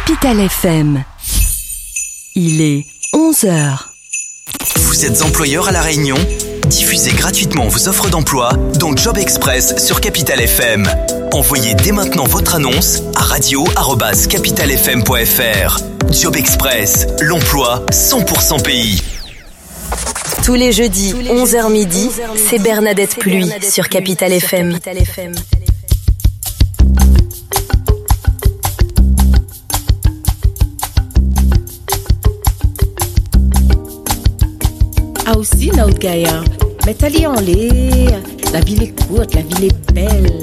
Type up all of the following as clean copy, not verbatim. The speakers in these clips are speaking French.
Capital FM. Il est 11h. Vous êtes employeur à La Réunion ? Diffusez gratuitement vos offres d'emploi dans Job Express sur Capital FM. Envoyez dès maintenant votre annonce à radio@capitalfm.fr. Job Express, l'emploi 100% pays. Tous les jeudis, 11h midi, c'est Bernadette Pluie sur Capital FM. Ah aussi, notre Gaïa, mais t'as en l'air, la ville est courte, la ville est belle.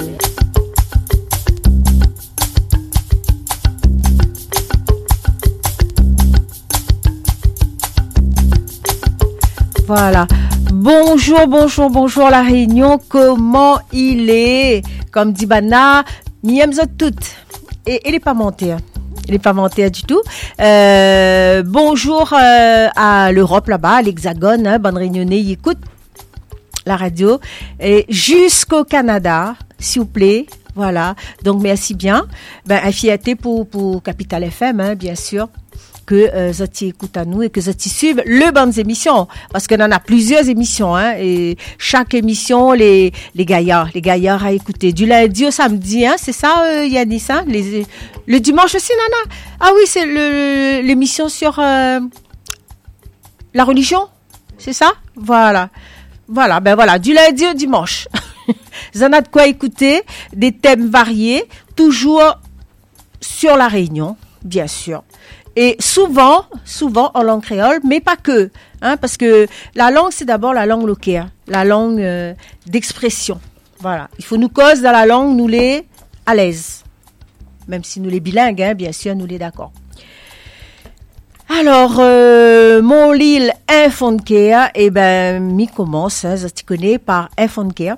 Voilà. Bonjour La Réunion, comment il est? Comme dit Bana, m'aime toutes. Et il n'est pas monté. Il n'est pas monté du tout. Bonjour à l'Europe là-bas, à l'Hexagone, hein, bonne réunionnais, ils écoutent la radio. Et jusqu'au Canada, s'il vous plaît. Voilà. Donc merci bien. Fierté pour Capital FM, hein, bien sûr. Que Zoti écoute à nous et que Zoti suivent le bonnes émissions, parce qu'on en a plusieurs émissions, hein, et chaque émission les gaillards à écouter du lundi au samedi, hein, c'est ça, Yanis, hein, le dimanche aussi, Nana. Ah oui, c'est l'émission sur la religion, c'est ça, voilà, du lundi au dimanche. Vous en avez de quoi écouter, des thèmes variés, toujours sur la Réunion, bien sûr. Et souvent en langue créole, mais pas que, hein, parce que la langue, c'est d'abord la langue locale, la langue d'expression. Voilà. Il faut nous causer dans la langue, nous les à l'aise. Même si nous les bilingues, hein, bien sûr, nous les d'accord. Alors, mon Lille Infoncare, m'y commence, hein, tu connais, par Infoncare.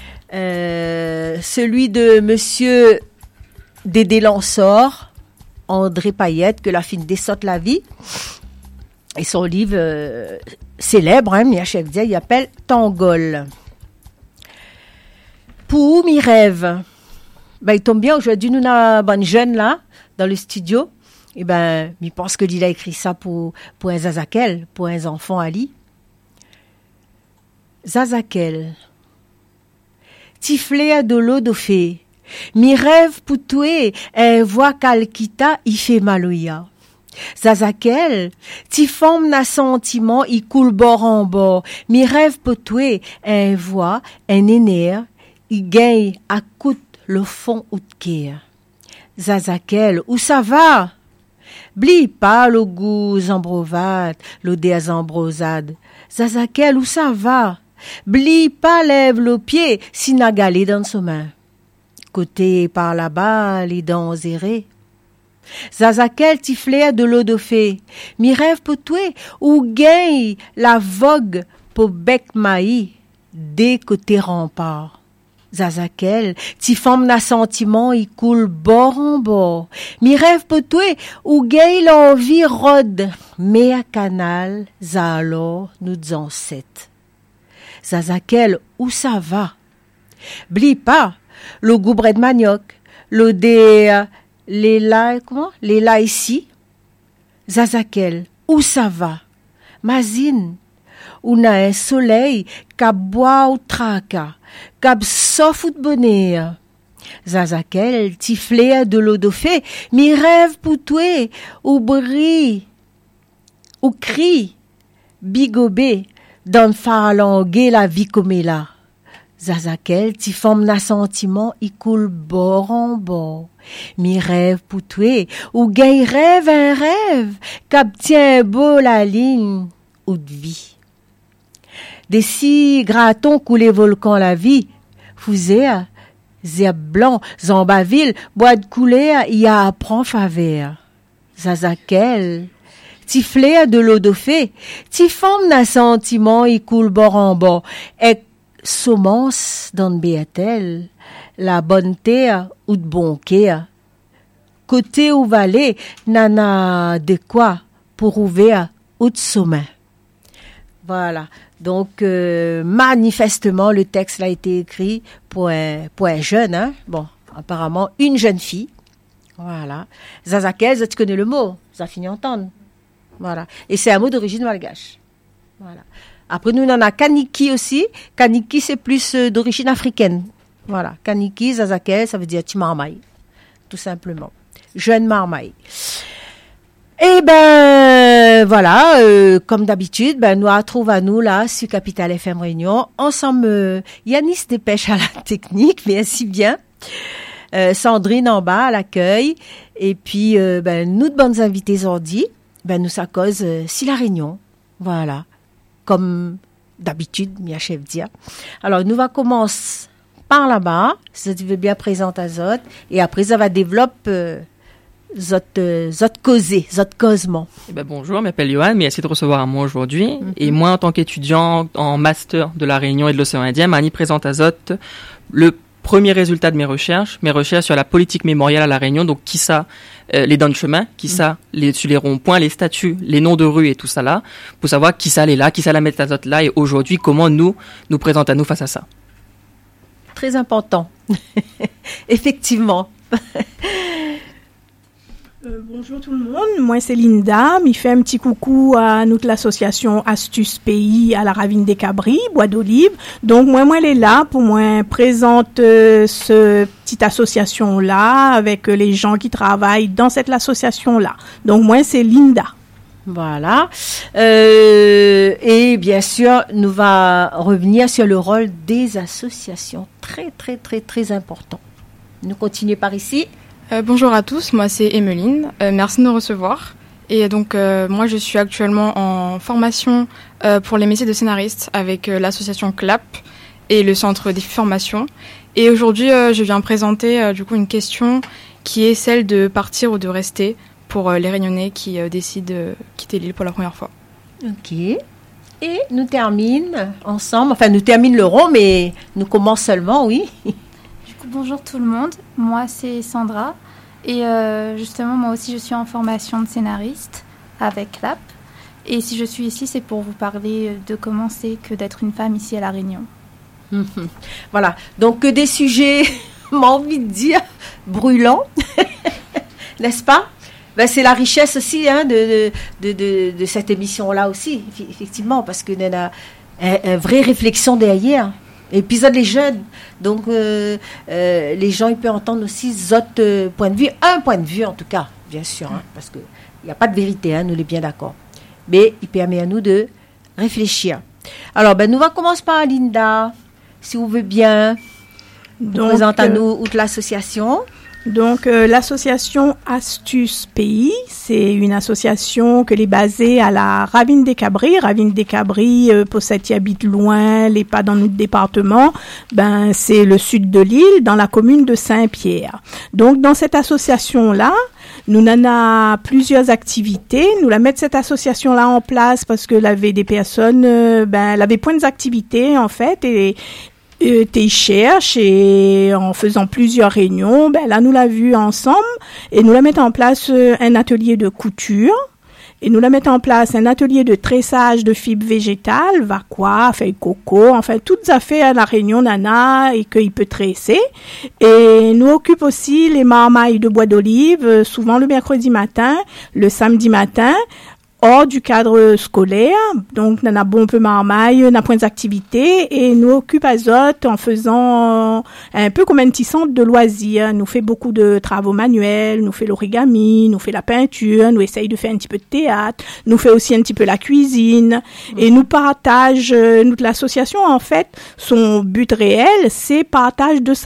Celui de monsieur Dédé Lansor, André Payette, que la fine dessotte la vie. Et son livre célèbre, hein, il appelle Tangol. Pour mes rêves, il tombe bien, aujourd'hui, nous avons une bonne jeune là, dans le studio. Je pense que il a écrit ça pour un Zazakel, pour un enfant Ali. Zazakel. Tiflé de l'eau d'eau fait. Mi rêve pour toi, voix calquita, il fait maloya. Zazakel, ti forme na sentiment, il coule bord en bord. Mi rêve pour toi, voix, un éner, il gagne à coûte le fond ou de cœur. Zazakel, où ça va? Bli pas le goût zambrovade, l'odeur zambrosade. Zazakel, où ça va? Bli pas lève le pied, si n'a galé dans son main. Côté par là-bas, les dents zérées. Zazakel tiflé de l'eau de fée. Mi rêve pour toi, ou gagne la vogue pour bec maï, des côtés remparts. Zazakel, ti forme na sentiment, il coule bord en bord. Mi rêve pour toi, ou gagne l'envie rôde, mais à canal, za alors nous disons sept. Zazakel, où ça va? Bli pas, le goût de manioc, le des les là ici. Zazakel, où ça va? Mazine, où n'a un soleil, qu'à boire ou traka, qu'à soif ou de bonheur. Zazakel, tiflé de l'eau d'eau fait, mi rêve pour toi, ou brille, ou crie, bigobé, dans farlanguer la vie comme elle a. Zazakel, ti forme na sentiment, il coule bord en bord. Mi rêve pour toi, ou gagne rêve un rêve, qu'ab tient beau la ligne, ou de vie. Des si gratons coulé volcan la vie, fouzéa, zéab blanc, zambaville, bois de couler, y a apprend faveur. Zazakel, ti flé de l'eau d'eau fait, ti forme na sentiment, il coule bord en bord, et semence dans Béatel, la bonne terre ou de bon cœur. Côté ou vallée, nana de quoi pour ouvrir ou de sommet. Voilà. Donc, manifestement, le texte a été écrit pour un jeune, hein. Bon, apparemment, une jeune fille. Voilà. Zazakel, tu connais le mot. Ça finit en entendre. Voilà. Et c'est un mot d'origine malgache. Voilà. Après, nous, on en a Kaniki aussi. Kaniki, c'est plus d'origine africaine. Voilà. Kaniki, Zazakel, ça veut dire petit marmaille. Tout simplement. Jeune marmaille. Et ben, voilà. Comme d'habitude, nous retrouvons à nous, là, sur Capital FM Réunion. Ensemble, Yanis dépêche à la technique, mais ainsi bien. Sandrine en bas à l'accueil. Et puis, nous, de bonnes invités ordi, nous, ça cause si la Réunion. Voilà. Comme d'habitude, mi chef dire. Alors, nous va commencer par là-bas, si tu veux bien présenter à Zot, et après, ça va développer Zot causement. Bonjour, je m'appelle Johan, merci de recevoir à moi aujourd'hui. Et moi, en tant qu'étudiant en master de la Réunion et de l'océan Indien, m'ani présente à Zot le premier résultat de mes recherches sur la politique mémoriale à la Réunion, donc qui ça, les dents de chemin, qui ça, sur les ronds-points, les statues, les noms de rues et tout ça là, pour savoir qui ça est là, qui ça la met à Zot là, et aujourd'hui, comment nous présente à nous face à ça. Très important. Effectivement. Bonjour tout le monde, moi c'est Linda, je fais un petit coucou à notre l'association Astuce Pays à la Ravine des Cabris, Bois d'Olive. Donc moi elle est là pour moi présente ce petite association là avec les gens qui travaillent dans cette association là. Donc moi c'est Linda. Voilà. Et bien sûr, nous va revenir sur le rôle des associations. Très, très, très, très important. Nous continuons par ici. Bonjour à tous, moi c'est Emeline. Merci de nous recevoir. Et donc, moi je suis actuellement en formation pour les métiers de scénariste avec l'association CLAP et le centre des formations. Et aujourd'hui, je viens présenter du coup une question qui est celle de partir ou de rester pour les Réunionnais qui décident de quitter l'île pour la première fois. Ok. Et nous terminons ensemble, nous terminons le rond, mais nous commençons seulement, oui. Du coup, bonjour tout le monde, moi c'est Sandra. Et justement, moi aussi je suis en formation de scénariste avec CLAP. Et si je suis ici, c'est pour vous parler de comment c'est que d'être une femme ici à La Réunion. Voilà, donc des sujets, j'ai envie de dire, brûlants, n'est-ce pas? C'est la richesse aussi de cette émission-là aussi, effectivement, parce qu'il y a une vraie réflexion derrière. Épisode les jeunes, donc les gens ils peuvent entendre aussi d'autres points de vue, un point de vue en tout cas, bien sûr, parce qu'il n'y a pas de vérité, nous les bien d'accord, mais il permet à nous de réfléchir. Alors, nous va commencer par Linda, si vous voulez bien, présente à nous outre l'association. Donc, l'association Astuce Pays, c'est une association qui est basée à la Ravine des Cabris. Ravine des Cabris, pour ceux qui habitent loin, les pas dans notre département, c'est le sud de l'île, dans la commune de Saint-Pierre. Donc, dans cette association-là, nous en avons plusieurs activités. Nous la mettons cette association-là en place parce que l'avait des personnes, elle avait plein d'activités, en fait, et t'es cherche et en faisant plusieurs réunions, là nous l'a vu ensemble et nous la mettons en place un atelier de couture et nous la mettons en place un atelier de tressage de fibres végétales, vacua, feuilles coco, enfin toutes affaires à la Réunion nana et qu'il peut tresser. Et nous occupe aussi les marmailles de Bois d'Olive, souvent le mercredi matin, le samedi matin, hors du cadre scolaire, donc on a bon peu marmaille, on a point d'activité et nous occupe à Zot en faisant un peu comme un petit centre de loisirs. Nous fait beaucoup de travaux manuels, nous fait l'origami, nous fait la peinture, nous essaye de faire un petit peu de théâtre, nous fait aussi un petit peu la cuisine et nous partage, l'association en fait, son but réel c'est partage de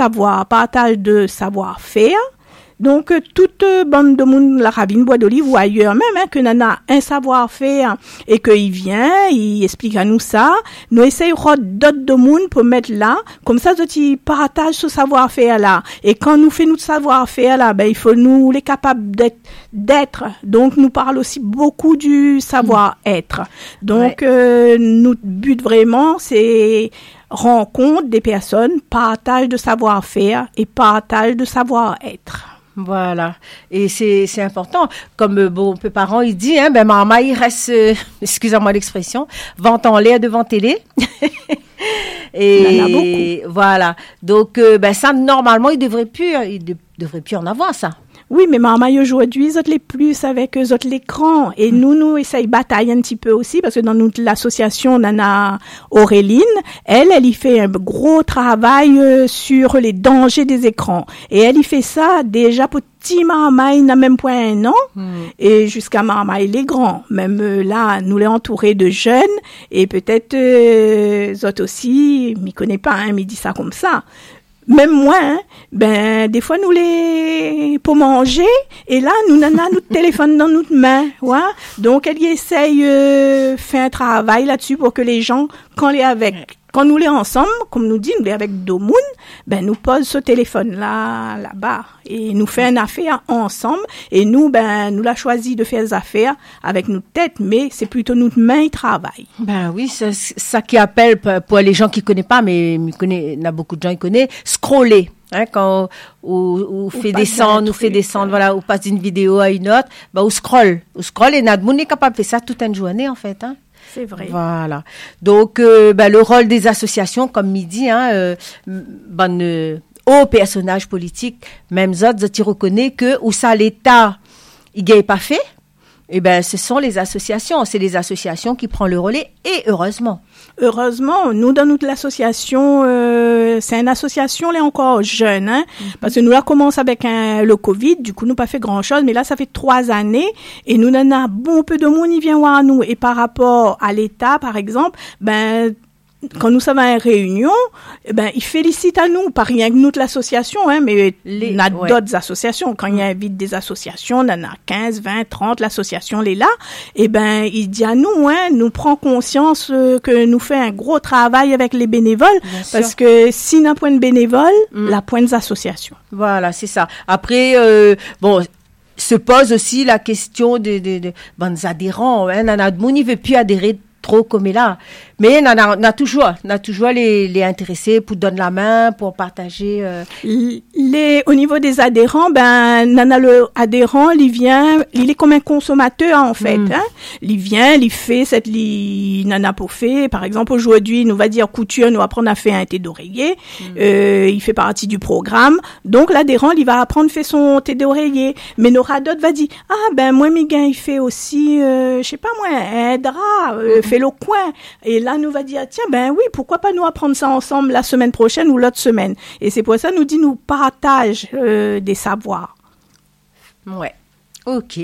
savoir-faire. Donc, toute bande de monde, la Ravine, Bois d'Olive ou ailleurs même, que n'en a un savoir-faire et qu'il vient, il explique à nous ça. Nous essayons d'autres de monde pour mettre là. Comme ça, ils partagent ce savoir-faire là. Et quand nous fait notre savoir-faire là, il faut nous les capables d'être. Donc, nous parle aussi beaucoup du savoir-être. Donc, notre but vraiment, c'est rencontre des personnes, partage de savoir-faire et partage de savoir-être. Voilà, et c'est important. Comme peu parents, il dit, maman, il reste, excusez-moi l'expression, vente en l'air devant télé. Et voilà. Donc, ça, normalement, il devrait plus en avoir, ça. Oui, mais Marmaille aujourd'hui, ils ont les plus avec eux autres l'écran. Et nous essayons de batailler un petit peu aussi, parce que dans notre l'association, on en a Auréline. Elle y fait un gros travail sur les dangers des écrans. Et elle y fait ça déjà pour petit Marmaille, n'a même pas 1 an. Et jusqu'à Marmaille les grands. Même là, nous les entourés de jeunes. Et peut-être, autres aussi, m'y connaît pas, hein, m'y dit ça comme ça. Même moi, hein, des fois nous les pour manger et là nous n'en a notre téléphone dans notre main, ouais. Donc elle y essaye faire un travail là-dessus pour que les gens quand nous les ensemble, comme nous dit, nous les avec deux mounes, nous pose ce téléphone là-bas et nous fait une affaire ensemble et nous nous l'a choisi de faire des affaires avec notre tête, mais c'est plutôt notre main qui travaille. Ben oui, c'est ça qui appelle pour les gens qui connaissent pas, mais il y a beaucoup de gens qui connaissent, scroller. Hein, quand on fait descendre, voilà, on passe d'une vidéo à une autre, on scroll et notre monde est capable de faire ça toute une journée en fait, hein. C'est vrai. Voilà. Donc, le rôle des associations, comme midi, aux personnages politiques, même autres, tu reconnais que où ça l'État, il gagne pas fait. Ce sont les associations. C'est les associations qui prennent le relais et heureusement. Heureusement, nous, dans notre association, c'est une association, là, encore jeune, hein, parce que nous, là, commence avec le Covid, du coup, nous pas fait grand chose, mais là, ça fait 3 années, et nous, en a bon peu de monde, il vient voir nous, et par rapport à l'État, par exemple, quand nous sommes à une réunion, ils félicitent à nous, pas rien que nous de l'association, hein, mais il y a d'autres associations. Quand il invite des associations, on en a 15, 20, 30, l'association elle est là, il dit à nous, hein, nous prend conscience que nous fait un gros travail avec les bénévoles, parce que si n'a point de bénévoles, la point des associations. Voilà, c'est ça. Après, se pose aussi la question des adhérents, hein, on a de monde, il veut plus adhérer trop comme là. Mais on a toujours les intéressés pour donner la main, pour partager. Au niveau des adhérents, le adhérent, il est comme un consommateur en fait. Hein. Il vient, il fait nana pour faire. Par exemple, aujourd'hui, nous va dire couture, nous apprendre à faire un thé d'oreiller. Il fait partie du programme. Donc l'adhérent, il va apprendre à faire son thé d'oreiller. Mais Nora d'autres va dire moi Miguel, il fait aussi, je sais pas moi, un drap, fait le coin. Et là, nous va dire, tiens, oui, pourquoi pas nous apprendre ça ensemble la semaine prochaine ou l'autre semaine. Et c'est pour ça, nous partage des savoirs. Ouais. OK.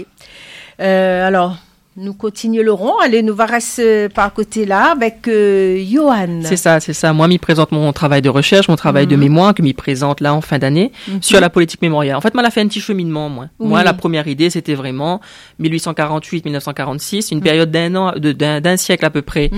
Alors, nous continuerons. Allez, nous va rester par côté là avec Johan. C'est ça. Moi, m'y présente mon travail de recherche, mon travail de mémoire que m'y présente là en fin d'année sur la politique mémoriale. En fait, moi, elle a fait un petit cheminement, moi. Oui. Moi, la première idée, c'était vraiment 1848-1946, une période d'un siècle à peu près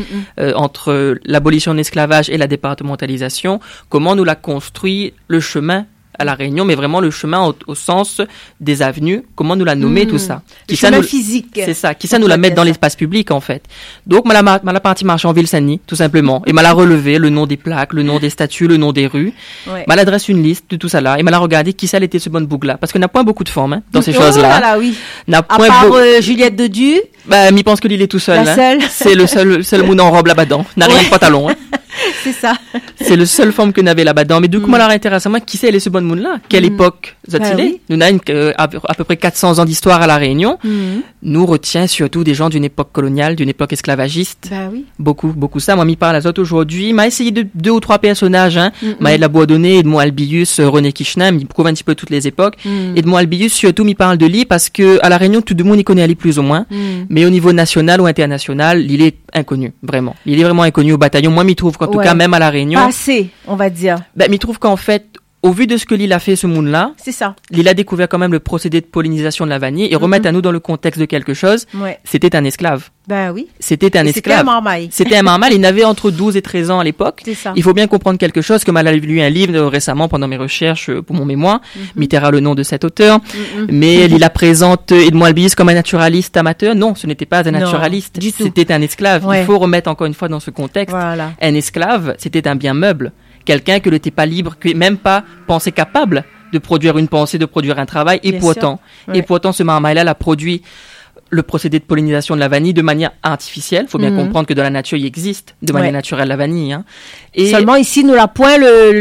entre l'abolition de l'esclavage et la départementalisation. Comment nous l'a construit le chemin à La Réunion, mais vraiment le chemin au sens des avenues, comment nous la nommer, tout ça. Le chemin physique. C'est ça. Qui ça nous la mettre dans l'espace public, en fait. Donc, m'a la partie marché en Ville-Saint-Denis, tout simplement. Et m'a la relevé, le nom des plaques, le nom des statues, le nom des rues. Ouais. M'a l'adresse une liste de tout ça là. Et m'a la regardé qui ça était ce bonne boucle là. Parce qu'on n'a point beaucoup de formes, hein, dans ces choses-là. Là, oui. À part Juliette Dodu. m'y pense que l'île est tout seul. La seule. C'est le seul moune en robe là-bas-dedans. N'a rien de pantalon, hein. C'est ça. C'est le seul forme que n'avait là-bas-dedans. Mais du coup, moi, alors intéressant, moi, qui c'est, elle est ce bonne moune-là? Quelle époque, oui. Nous avons à peu près 400 ans d'histoire à La Réunion. Nous retient surtout des gens d'une époque coloniale, d'une époque esclavagiste. Oui. Beaucoup ça. Moi, m'y parle à Zot aujourd'hui. M'a essayé de 2 ou 3 personnages, hein. Maëlle Labourdonnais, Edmond Albius, René Kichna, m'y prouve un petit peu toutes les époques. Edmond Albius, surtout, m'y parle de l'île parce que, à La Réunion, tout le monde y connaît l'île plus ou moins. Mais au niveau national ou international, l'île est inconnue, vraiment. L'île est vraiment inconnue au bataillon. Moi, m'y trouve qu'en tout cas, même à La Réunion. Pas assez, on va dire. M'y trouve qu'en fait, au vu de ce que l'île a fait ce monde-là, c'est ça. L'île a découvert quand même le procédé de pollinisation de la vanille et remettre à nous dans le contexte de quelque chose. Ouais. C'était un esclave. Oui. C'était un esclave. C'était un marmaille. C'était un marmaille. Il n'avait entre 12 et 13 ans à l'époque. C'est ça. Il faut bien comprendre quelque chose, comme elle a lu un livre récemment pendant mes recherches pour mon mémoire. Mitterrand, le nom de cet auteur. Mais il la présente Edmond Albius comme un naturaliste amateur. Non, ce n'était pas un naturaliste. C'était un esclave. Ouais. Il faut remettre encore une fois dans ce contexte. Voilà. Un esclave, c'était un bien meuble. Quelqu'un que n'était pas libre, que même pas pensé capable de produire une pensée, de produire un travail, et pourtant, ce marmaille-là l'a produit le procédé de pollinisation de la vanille de manière artificielle. Faut bien comprendre que dans la nature, il existe de manière naturelle la vanille. Hein. Et seulement ici, nous la point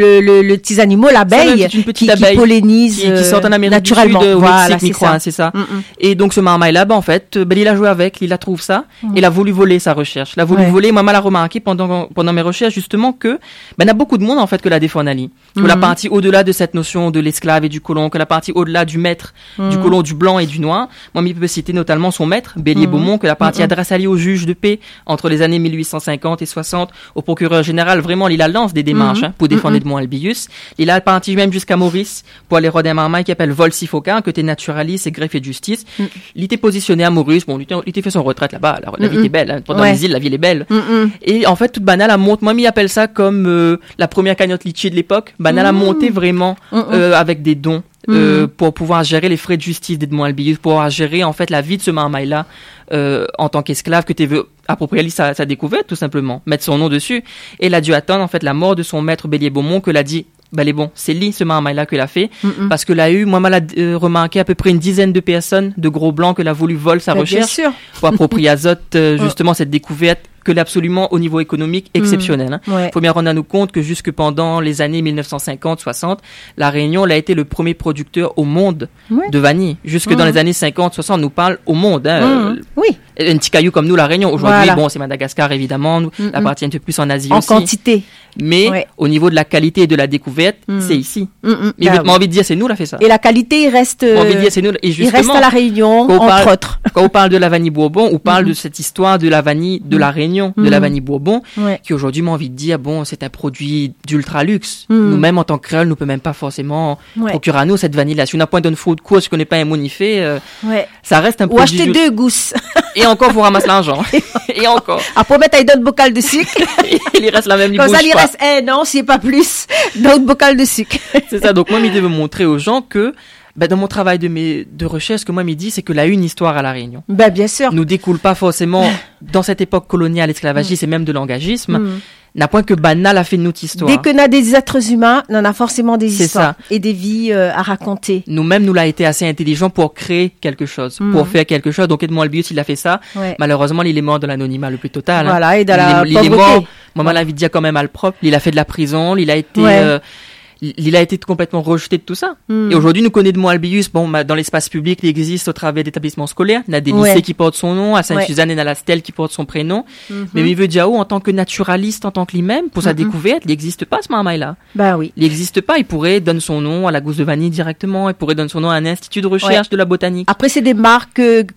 le petits animaux, l'abeille, qui pollinise qui sort en Amérique naturellement. Du Sud, voilà, Mexique, c'est ça. Et donc ce marmaille là, en fait, il a joué avec, il a trouvé ça, et il a voulu voler sa recherche. Il a voulu voler. Moi, mal a remarqué pendant mes recherches justement que il y a beaucoup de monde en fait que la défend Ali. Que la partie au-delà de cette notion de l'esclave et du colon, que la partie au-delà du maître, du colon, du blanc et du noir. Moi, il peut citer notamment son maître, Bélier-Beaumont, que la partie adresse Ali au juge de paix entre les années 1850 et 60, au procureur général. Vraiment, il a lance des démarches pour défendre Edmond Albius. Il a parti même jusqu'à Maurice pour aller roder un marmaille qui appelle Volsifoca, que t'es naturaliste et greffier de justice. Il était positionné à Maurice. Bon, il était fait son retraite là-bas. La vie était belle. Hein. Pendant les îles, la ville est belle. Et en fait, toute Banal a monté. Moi, il appelle ça comme la première cagnotte litchi de l'époque. Banal a monté vraiment avec des dons. Pour pouvoir gérer les frais de justice d'Edmond Albius, pour pouvoir gérer en fait la vie de ce marmaille-là en tant qu'esclave que tu veux approprier sa découverte tout simplement, mettre son nom dessus. Et il a dû attendre en fait la mort de son maître Bélier-Beaumont que l'a dit c'est lui ce marmaille-là que l'a fait parce que l'a eu, moi mal a remarqué à peu près une dizaine de personnes de gros blancs que l'a voulu voler sa recherche pour approprier à Zot justement cette découverte que l'absolument au niveau économique exceptionnel. Faut bien rendre à nous compte que jusque pendant les années 1950-60, la Réunion a été le premier producteur au monde de vanille. Jusque dans les années 50-60, on nous parle au monde. Un petit caillou comme nous, la Réunion. Aujourd'hui, c'est Madagascar évidemment, nous appartient un peu plus en Asie en aussi. quantité. Mais au niveau de la qualité et de la découverte, c'est ici. Mais j'ai envie de dire, c'est nous qui a fait ça. Et la qualité, il reste, c'est nous. Et justement, il reste à la Réunion, entre autres. Quand on parle de la vanille Bourbon, on parle de cette histoire de la vanille de la Réunion, de la vanille Bourbon, qui aujourd'hui m'a envie de dire, c'est un produit d'ultra luxe. Nous-mêmes, en tant que créoles, nous ne pouvons même pas forcément procurer à nous cette vanille-là. Si on n'a pas une food course, je connais pas un monifé, ça reste un produit. Ou acheter 2 gousses. Et encore, vous ramassez l'argent. Et encore. Après, mettre avec d'autres bocales de sucre. Il reste la même. Comme ça, il reste, non, s'il n'y a pas plus, d'autres bocales de sucre. C'est ça. Donc, moi, je veux montrer aux gens que, dans mon travail de recherche, ce que moi, me dit, c'est que une histoire à la Réunion. Bien sûr. Nous découle pas forcément, dans cette époque coloniale, esclavagiste et même de l'engagisme. N'a point que Banal a fait de notre histoire. Dès qu'on a des êtres humains, on a forcément des histoires et des vies à raconter. Nous-mêmes, nous l'a été assez intelligent pour créer quelque chose, pour faire quelque chose. Donc Edmond Albius, il a fait ça. Malheureusement, il est mort de l'anonymat le plus total. Voilà, et de la pauvreté. Il est mort. Moi, ma vie de dire quand même malpropre. Il a fait de la prison. Il a été. Il a été complètement rejeté de tout ça. Et aujourd'hui, nous connaissons Edmond Albius. Dans l'espace public, il existe au travers d'établissements scolaires. Il y a des lycées qui portent son nom. À Sainte-Suzanne, il y a la stèle qui porte son prénom. Mais il veut dire, en tant que naturaliste, en tant que lui-même, pour sa découverte, il n'existe pas ce marmaille-là. Oui. Il n'existe pas. Il pourrait donner son nom à la gousse de vanille directement. Il pourrait donner son nom à un institut de recherche de la botanique. Après, c'est des marques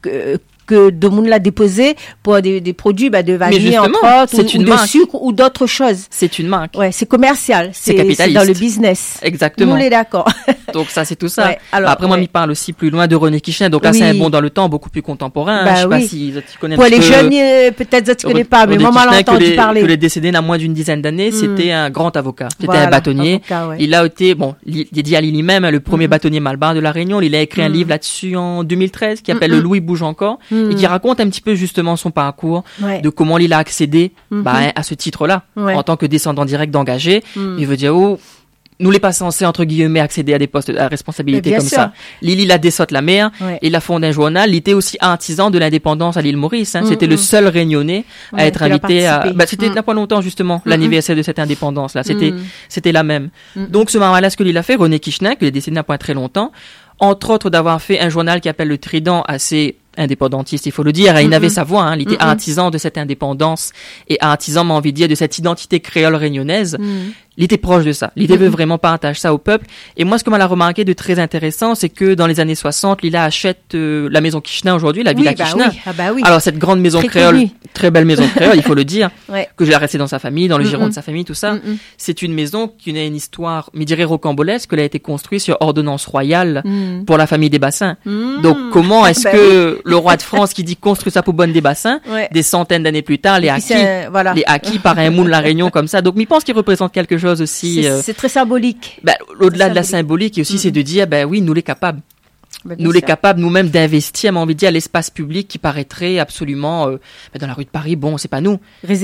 que Domoun l'a déposé pour des produits de vanille entre autres, ou de sucre ou d'autres choses. C'est une marque. C'est commercial, c'est capitaliste. C'est dans le business. Exactement. Nous on est d'accord. Donc ça c'est tout ça. Après moi, il parle aussi plus loin de René Kichelin. Donc là c'est un bond dans le temps, beaucoup plus contemporain. Je sais pas si tu connais. Pour les jeunes, peut-être tu connais pas, mais moi j'ai entendu parler. Que les décédés n'a moins d'une dizaine d'années, c'était un grand avocat. C'était un bâtonnier. Il a été il dit à lui-même le premier bâtonnier malbar de la Réunion. Il a écrit un livre là-dessus en 2013 qui s'appelle Le Louis bouge encore. Et qui raconte un petit peu justement son parcours, de comment il a accédé à ce titre-là, en tant que descendant direct d'engagé. Il veut dire, nous les pas censés, entre guillemets, accéder à des postes à responsabilité comme ça. Lili la dessotte la mer, il a fondé un journal, il était aussi artisan de l'indépendance à l'île Maurice. C'était le seul Réunionnais à être invité à... c'était il n'y a pas longtemps justement, l'anniversaire de cette indépendance-là. C'était la même. Donc ce marmaille-là, ce que il a fait, René Kichelin, qui est décédé il n'y a pas très longtemps, entre autres d'avoir fait un journal qui appelle Le Trident, assez indépendantiste, il faut le dire. Il avait sa voix, il était artisan de cette indépendance et artisan, m'a envie de dire, de cette identité créole réunionnaise. Il était proche de ça. L'idée veut vraiment partager ça au peuple. Et moi, ce que m'a remarqué de très intéressant, c'est que dans les années 60, Lila achète la maison Kichelin aujourd'hui, la villa Kichelin. Alors, cette grande maison créole, très belle maison créole, il faut le dire, que j'ai restée dans sa famille, dans le giron de sa famille, tout ça. C'est une maison qui a une histoire, je dirais rocambolesque, elle a été construite sur ordonnance royale pour la famille des Bassins. Donc, comment est-ce que le roi de France qui dit construire sa poubonne des Bassins, des centaines d'années plus tard, les acquis par un moule la Réunion comme ça. Donc, je pense qu'il représente quelque chose aussi. C'est très symbolique. Au-delà de la symbolique, et aussi c'est de dire, oui, nous les capables. Nous les capables nous-mêmes d'investir, mais envie de dire, l'espace public qui paraîtrait absolument, dans la rue de Paris, c'est pas nous. Réservé.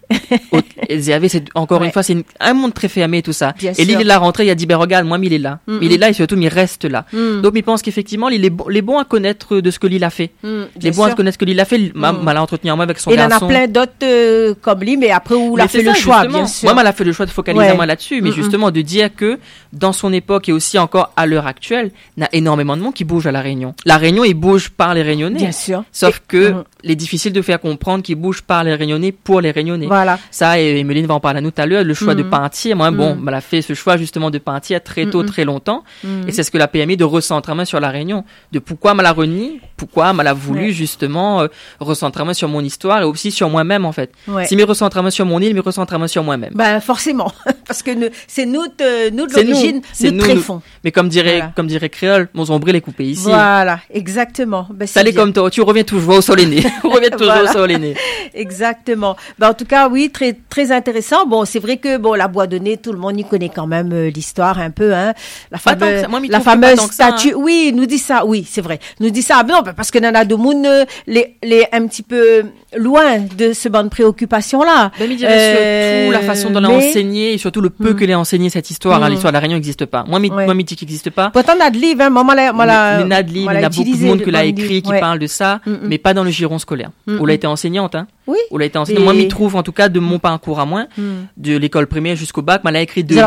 c'est encore une fois, c'est un monde très fermé tout ça. Bien et sûr. lui, il est là rentré, il a dit, ben regarde, moi, il est là. Il est là et surtout, il reste là. Donc, il pense qu'effectivement, il est bon à connaître de ce que lui a fait. Il est bon à connaître ce que lui a fait. Mal à entretenir moi avec son garçon. Il en a plein d'autres comme lui, mais après où il a fait le choix, bien sûr. Moi, elle a fait le choix de focaliser moi là-dessus, mais justement de dire que dans son époque et aussi encore à l'heure actuelle, il y a énormément de monde qui bouge à La Réunion. La Réunion, il bouge par les Réunionnais. Bien sûr. Sauf que il est difficile de faire comprendre qu'il bouge par les Réunionnais pour les Réunionnais. Voilà. Ça, et Emeline va en parler à nous tout à l'heure, le choix de Pentir. Moi, elle a fait ce choix justement de Pentir très tôt, très longtemps. Et c'est ce que l'a permis de recentrer main sur La Réunion. De pourquoi elle a renié, pourquoi elle a voulu justement recentrer main sur mon histoire et aussi sur moi-même en fait. Si me recentrer main sur mon île, me recentrer main sur moi-même. Ben forcément, parce que c'est nous de l'origine, nous tréfonds. Mais comme dirait Créole, mon ombril est coupé ici. Voilà, exactement. Ben, ça l'est comme toi, tu reviens toujours au sol aîné. Reviens toujours au sol aîné. Exactement. Ben, en tout cas, oui, très, très intéressant. Bon, c'est vrai que, la Boisdonnais, tout le monde y connaît quand même l'histoire un peu, hein. La fameuse statue. Oui, nous dit ça. Oui, c'est vrai. Nous dit ça. Non, parce que Nana Domoun, les un petit peu loin de ce banc de préoccupation-là. Ben, il dirait surtout la façon dont l'a enseigné et surtout le peu que l'a enseigné cette histoire. L'histoire de La Réunion n'existe pas. Moi, mythique n'existe pas. Pourtant, on a de livres, hein. Maman, il y a beaucoup de monde qui l'a écrit, qui parle de ça, mais pas dans le giron scolaire. Où elle a été enseignante, hein. Oui. Où elle a été enseignante. Moi, m'y trouve, en tout cas, de mon parcours à moi, de l'école primaire jusqu'au bac, elle a écrit deux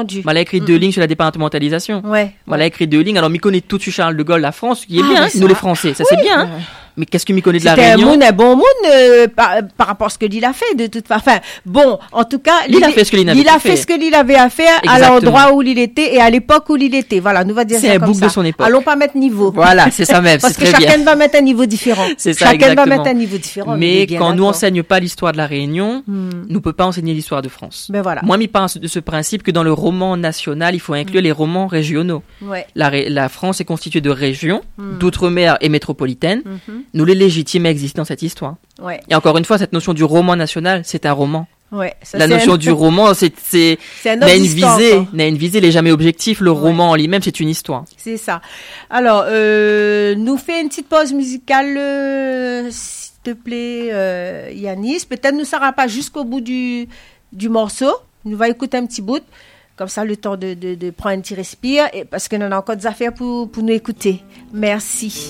lignes sur la départementalisation. Elle a écrit 2 lignes. Alors, m'y connaît tout sur Charles de Gaulle, la France, qui est bien, nous les Français. Ça, c'est bien, mais qu'est-ce que m'y connaît de La Réunion? C'était un bon monde par rapport à ce que l'île a fait, de toute façon. Enfin, bon, en tout cas, l'île a fait ce que l'île avait à faire à l'endroit où l'île était et à l'époque où l'île était. Voilà, nous va dire ça comme ça. C'est un bouc de son époque. Allons pas mettre niveau. Voilà, c'est ça même. Parce que chacun va mettre un niveau différent. C'est ça, chacun va mettre un niveau différent. Mais quand nous enseigne pas l'histoire de La Réunion, nous peut pas enseigner l'histoire de France. Ben voilà. Moi, m'y pense de ce principe que dans le roman national, il faut inclure les romans régionaux. La France est constituée de régions, d'outre-mer et métropolitaines. Nous les légitimes existent dans cette histoire. Et encore une fois, cette notion du roman national, c'est un roman. La notion du roman, n'a une visée, elle est jamais objectif. Le roman en lui-même, c'est une histoire. C'est ça. Alors, nous fait une petite pause musicale, s'il te plaît, Yanis. Peut-être ne sera pas jusqu'au bout du morceau. Nous va écouter un petit bout. Comme ça, le temps de prendre un petit respire, parce qu'on a encore des affaires pour nous écouter. Merci.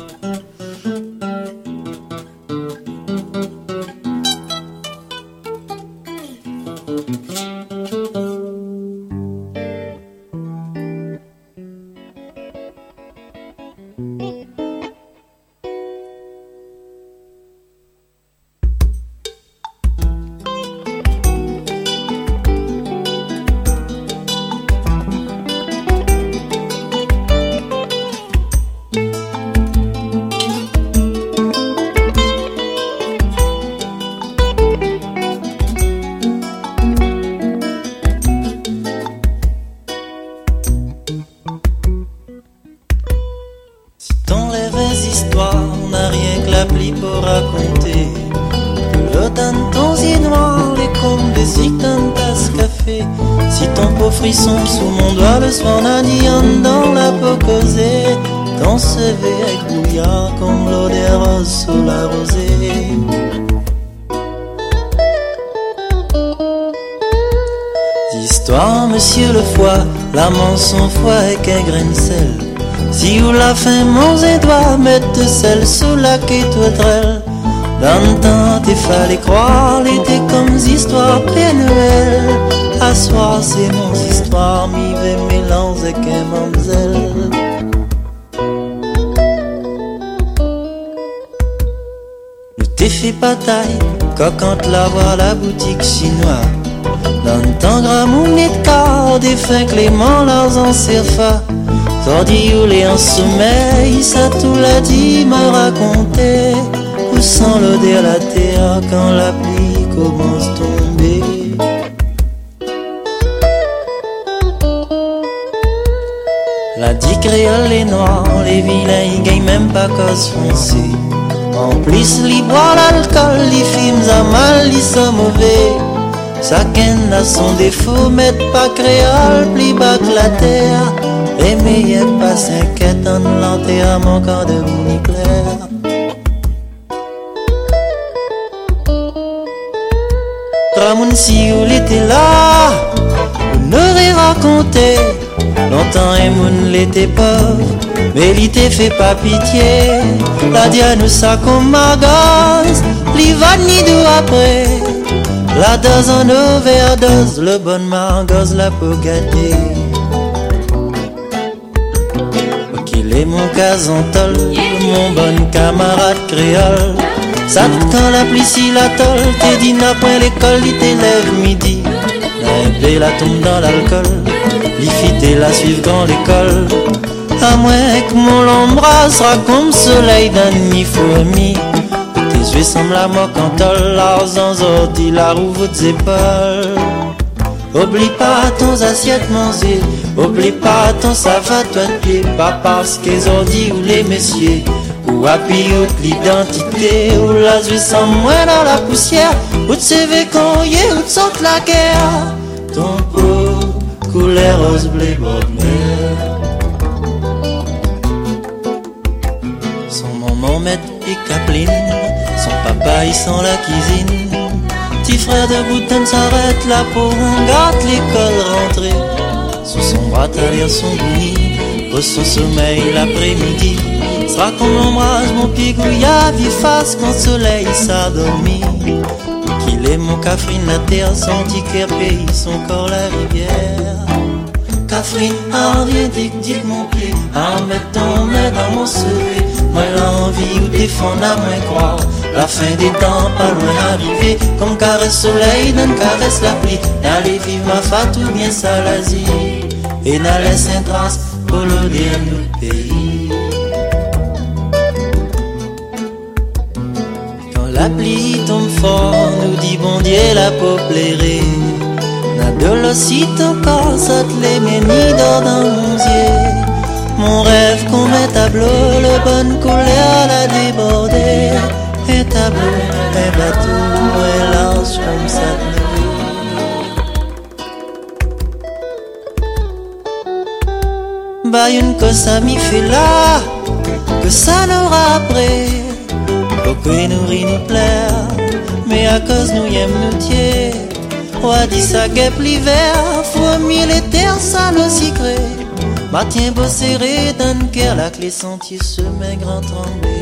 Frisson sous mon doigt, le soir on dans la peau causée. Ton CV est bouillant comme l'eau des roses sous la rosée. Histoire, monsieur le foie, l'amant sans foi et qu'un grain de sel. Si ou la fin, mon doigt, mettre de sel sous la quête trelle. Dans le temps, t'es fallait croire, l'été comme histoire Père Noël. À soir, c'est mon histoire, m'y vais mélange avec un mamzelle. Nous t'ai fait bataille, coquante la voir la boutique chinoise. Dans le temps, gramounet de corps, des fins Clément, leurs en serfa. Tordi ou les en sommeil, ça tout l'a dit, m'a raconté. Où sent l'odeur la terre quand la pluie commence à tomber. La dit créole les noirs, les vilains ils gagnent même pas cause foncée. En plus ils boivent l'alcool, les films à mal, ils sont mauvais. Chacun a son défaut, mais pas créole, plus bas que la terre. Et meilleurs pas s'inquiète en l'enterrement quand de mon clair. Toi moun si ou l'été là, ou n'aurait raconté. Longtemps et moun l'été pauvre, mais l'été fait pas pitié. La dia nous ça comme magaz, li va ni d'où après. La dose en overdose, le bon magaz la pour gâter. Qu'il est mon casantol, mon bon camarade créole. Ça quand la pluie si la tol, t'es dit n'a point l'école, il t'élève midi. La la tombe dans l'alcool, l'ifité la suivre dans l'école. À moins que mon l'embrassera comme soleil d'un nid fourmi. Tes yeux semblent la mocantole, l'argent sorti la roue vos épaules. Oublie pas ton assiette manger, oublie pas ton savate toi de pied. Pas parce qu'ils ont dit ou les messieurs, ou appui ou l'identité, ou la yeux sans moins dans la poussière, ou de CV qu'on y est, ou de sorte la guerre. Ton peau, couleur rose bleu bordel. Son maman met et Capeline, son papa il sent la cuisine. Petit frère de Bouton s'arrête là pour on gâte l'école rentrée. Sous son bras t'as l'air son bouni, pour son sommeil l'après-midi. Sera qu'on embrase mon pigouillard, vie face quand le soleil s'adormit. Qu'il est mon Catherine la terre, son ticket pays, son corps la rivière. Catherine, en rien dites mon pied, en mettant main dans mon souhait. Moi l'envie ou défendre à moins croire, la fin des temps pas loin arriver. Comme caresse soleil, donne caresse la pluie. N'allez vivre ma fatou bien salazie, et n'a laisse un trace pour le dernier pays. La pluie tombe fort, nous dit bon Dieu la populaire. N'a de l'ossite encore, ça te les ménis dans mon yeux. Mon rêve qu'on met tableau, le bonne couleur la débordé. Un tableau, un bateau, un large comme ça de bah une cause à m'y fait là, que ça n'aura après. Pourquoi nourrir nous plaire, mais à cause nous aime nous tier. On a dit ça guêpe l'hiver, faut mis les terres ça nos secrets. Matin beau serré dans le cœur, la clé sentier se met grand tremblé.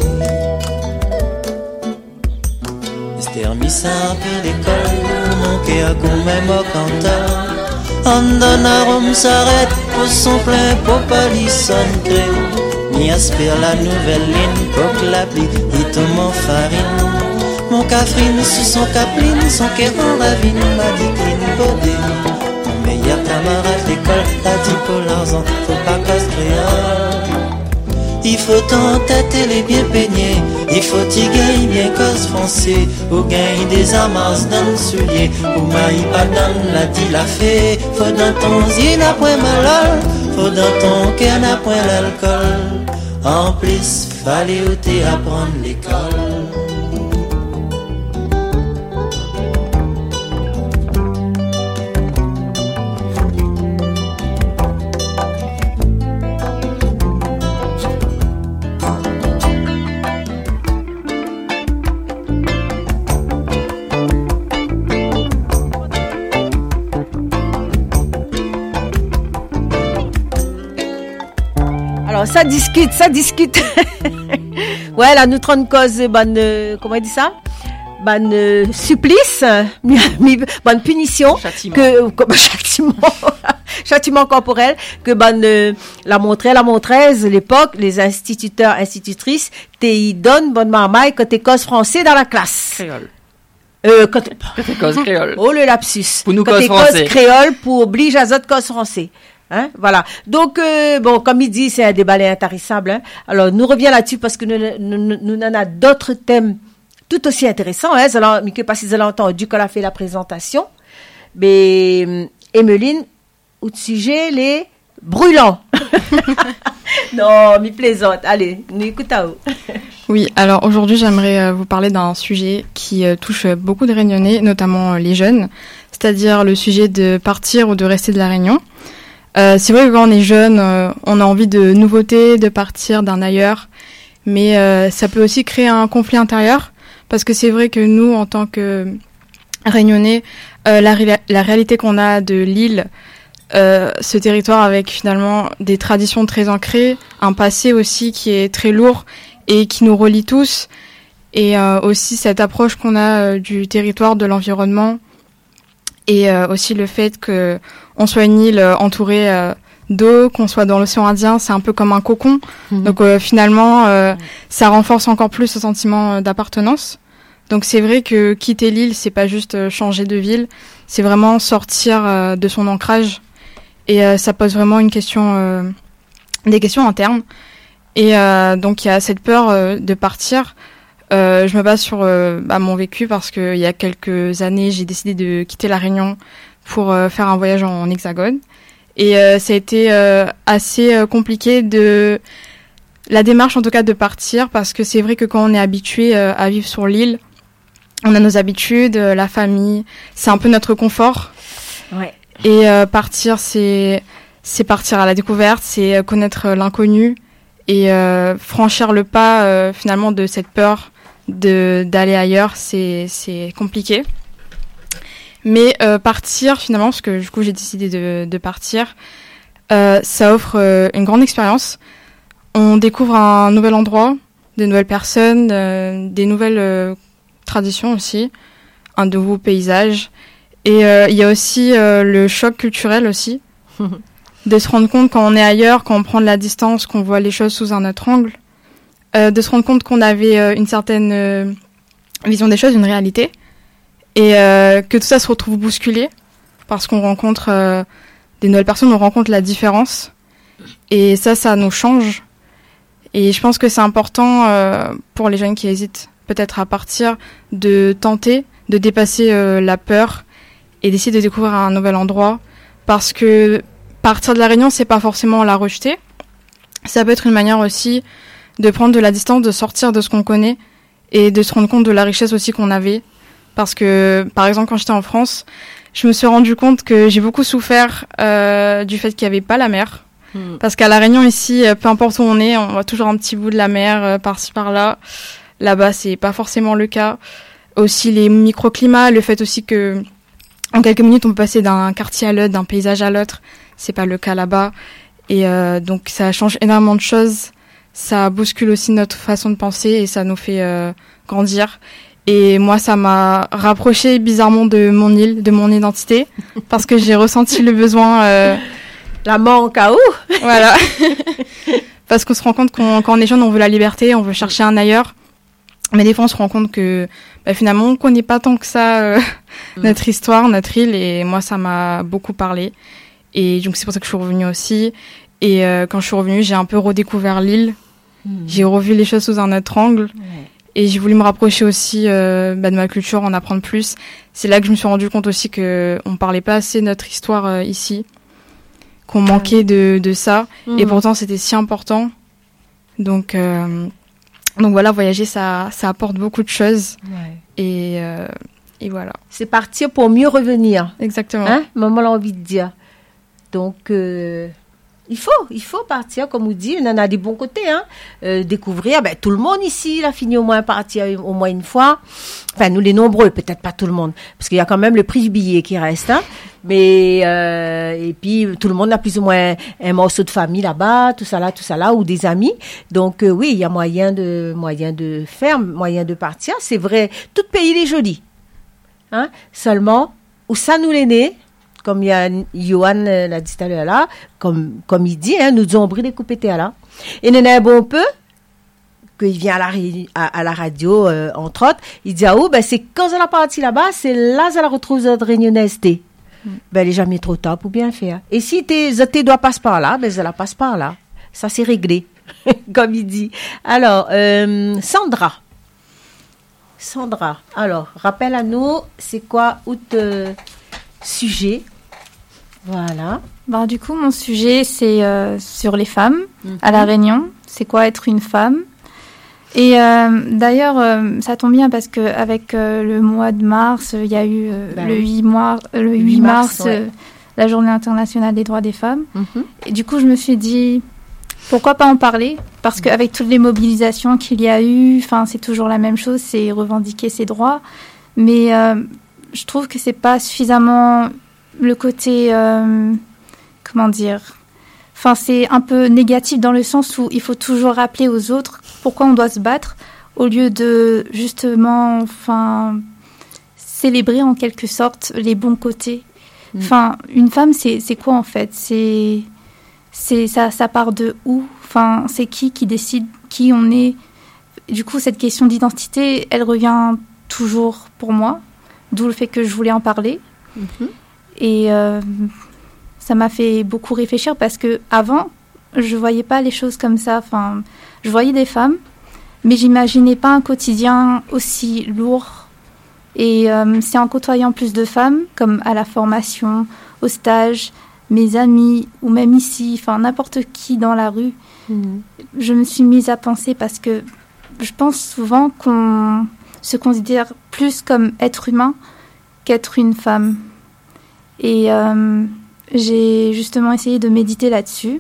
Esther mis ça un peu l'école, mon cœur comme même au canton. En donne à Rome s'arrête, pour son plein pour palissonne crée. Mi aspire la nouvelle ligne, pour que la pluie, il tombe en farine. Mon Catherine sous son capeline, son cœur en ravine, m'a dit clean body. Mon meilleur camarade d'école, a dit pour l'argent, faut pas cause créole. Il faut t'entêter les bien peignés, il faut t'y gagner bien cause français. Ou gagner des amasses dans le soulier, ou maï pas dans la dit la fée. Faut dans ton zine à point malheur, faut dans ton cœur n'a point l'alcool. En plus, fallait ôter apprendre l'école. Ça discute. Ouais, là, nous trône cause, bonne, comment il dit ça? Bonne supplice, bonne punition. Châtiment. Châtiment corporel, que bonne, la montraise, l'époque, les instituteurs, institutrices, t'y donnent bonne marmaille quand t'es cause français dans la classe. Créole. Quand t'es cause créole. Oh, le lapsus. Pour nous quand cause t'es français. cause créole pour obliger à autres cause français. Hein, voilà. Donc, bon, comme il dit, c'est un débat intarissable. Hein. Alors, nous reviens là-dessus parce que nous en a d'autres thèmes tout aussi intéressants. Hein. Mais que pas si vous avez entendu quand elle a fait la présentation. Mais, Emmeline, au sujet, les brûlants. Non, mais plaisante. Allez, nous écoutons. Oui, alors aujourd'hui, j'aimerais vous parler d'un sujet qui touche beaucoup de Réunionnais, notamment les jeunes, c'est-à-dire le sujet de partir ou de rester de la Réunion. C'est vrai que quand on est jeune, on a envie de nouveautés, de partir d'un ailleurs, mais ça peut aussi créer un conflit intérieur, parce que c'est vrai que nous, en tant que Réunionnais, la réalité qu'on a de l'île, ce territoire avec finalement des traditions très ancrées, un passé aussi qui est très lourd et qui nous relie tous, et aussi cette approche qu'on a du territoire, de l'environnement, et aussi le fait que on soit une île entourée d'eau, qu'on soit dans l'océan Indien, c'est un peu comme un cocon. Donc finalement, ça renforce encore plus ce sentiment d'appartenance. Donc c'est vrai que quitter l'île, c'est pas juste changer de ville, c'est vraiment sortir de son ancrage. Et ça pose vraiment des questions internes. Et donc il y a cette peur de partir. Je me base sur mon vécu parce que il y a quelques années, j'ai décidé de quitter la Réunion pour faire un voyage en Hexagone. Et ça a été assez compliqué la démarche en tout cas de partir, parce que c'est vrai que quand on est habitué à vivre sur l'île, on a nos habitudes, la famille, c'est un peu notre confort. Ouais. Et partir, c'est partir à la découverte, c'est connaître l'inconnu et franchir le pas finalement de cette peur d'aller ailleurs, c'est compliqué. Mais partir finalement, parce que du coup j'ai décidé de partir, ça offre une grande expérience. On découvre un nouvel endroit, de nouvelles personnes, des nouvelles traditions aussi, un nouveau paysage. Et il y a aussi le choc culturel aussi, de se rendre compte quand on est ailleurs, quand on prend de la distance, qu'on voit les choses sous un autre angle, de se rendre compte qu'on avait une certaine vision des choses, une réalité, et que tout ça se retrouve bousculé, parce qu'on rencontre des nouvelles personnes, on rencontre la différence, et ça nous change. Et je pense que c'est important pour les jeunes qui hésitent peut-être à partir, de tenter de dépasser la peur et d'essayer de découvrir un nouvel endroit, parce que partir de la Réunion, c'est pas forcément la rejeter. Ça peut être une manière aussi de prendre de la distance, de sortir de ce qu'on connaît et de se rendre compte de la richesse aussi qu'on avait. Parce que, par exemple, quand j'étais en France, je me suis rendu compte que j'ai beaucoup souffert du fait qu'il n'y avait pas la mer. Parce qu'à la Réunion, ici, peu importe où on est, on voit toujours un petit bout de la mer par-ci par-là. Là-bas, c'est pas forcément le cas. Aussi les microclimats, le fait aussi que en quelques minutes, on peut passer d'un quartier à l'autre, d'un paysage à l'autre. C'est pas le cas là-bas. Et donc, ça change énormément de choses. Ça bouscule aussi notre façon de penser et ça nous fait grandir. Et moi, ça m'a rapproché bizarrement de mon île, de mon identité, parce que j'ai ressenti le besoin... La manque à où? Voilà. Parce qu'on se rend compte quand on est jeune, on veut la liberté, on veut chercher un ailleurs. Mais des fois, on se rend compte que finalement, on ne connaît pas tant que ça notre histoire, notre île. Et moi, ça m'a beaucoup parlé. Et donc, c'est pour ça que je suis revenue aussi. Et quand je suis revenue, j'ai un peu redécouvert l'île. J'ai revu les choses sous un autre angle. Ouais. Et j'ai voulu me rapprocher aussi de ma culture, en apprendre plus. C'est là que je me suis rendu compte aussi qu'on ne parlait pas assez de notre histoire ici, qu'on manquait de ça. Et pourtant, c'était si important. Donc voilà, voyager, ça apporte beaucoup de choses. Ouais. Et voilà. C'est partir pour mieux revenir. Exactement. Hein? Maman a envie de dire. Donc... Il faut partir, comme vous dites, on en a des bons côtés, hein. Découvrir, tout le monde ici, il a fini au moins partir au moins une fois. Enfin, nous les nombreux, peut-être pas tout le monde, parce qu'il y a quand même le prix du billet qui reste, hein. Mais, et puis, tout le monde a plus ou moins un morceau de famille là-bas, tout ça là, ou des amis. Donc, oui, il y a moyen de faire, moyen de partir. C'est vrai, tout pays il est joli. Hein. Seulement, où ça nous l'est né, comme il y a Johan l'a dit tout à l'heure là, comme il dit, hein, nous avons pris des coupes là. Et nous avons un bon peu, qu'il vient à la radio, entre autres, il dit, c'est quand elle a parti là-bas, c'est là qu'elle retrouve notre réunionnaise. Elle est jamais trop tard pour bien faire. Et si tes doigts passent par là, elle la passe par là. Ça, c'est réglé, comme il dit. Alors, Sandra, alors, rappelle à nous, c'est quoi sujet? Voilà. Du coup, mon sujet, c'est sur les femmes à La Réunion. C'est quoi être une femme? Et d'ailleurs, ça tombe bien parce qu'avec le mois de mars, il y a eu le 8 mars, ouais. La Journée internationale des droits des femmes. Et du coup, je me suis dit, pourquoi pas en parler? Parce qu'avec toutes les mobilisations qu'il y a eu, c'est toujours la même chose, c'est revendiquer ses droits. Mais... je trouve que c'est pas suffisamment le côté, comment dire, enfin c'est un peu négatif dans le sens où il faut toujours rappeler aux autres pourquoi on doit se battre au lieu de justement, enfin, célébrer en quelque sorte les bons côtés. Enfin, une femme, c'est quoi en fait? Ça part de où? Enfin, c'est qui décide qui on est? Du coup, cette question d'identité, elle revient toujours pour moi, d'où le fait que je voulais en parler. Et ça m'a fait beaucoup réfléchir parce que avant, je voyais pas les choses comme ça. Enfin, je voyais des femmes, mais j'imaginais pas un quotidien aussi lourd. Et c'est en côtoyant plus de femmes, comme à la formation, au stage, mes amis, ou même ici, enfin n'importe qui dans la rue, je me suis mise à penser parce que je pense souvent qu'on se considère plus comme être humain qu'être une femme. Et j'ai justement essayé de méditer là-dessus.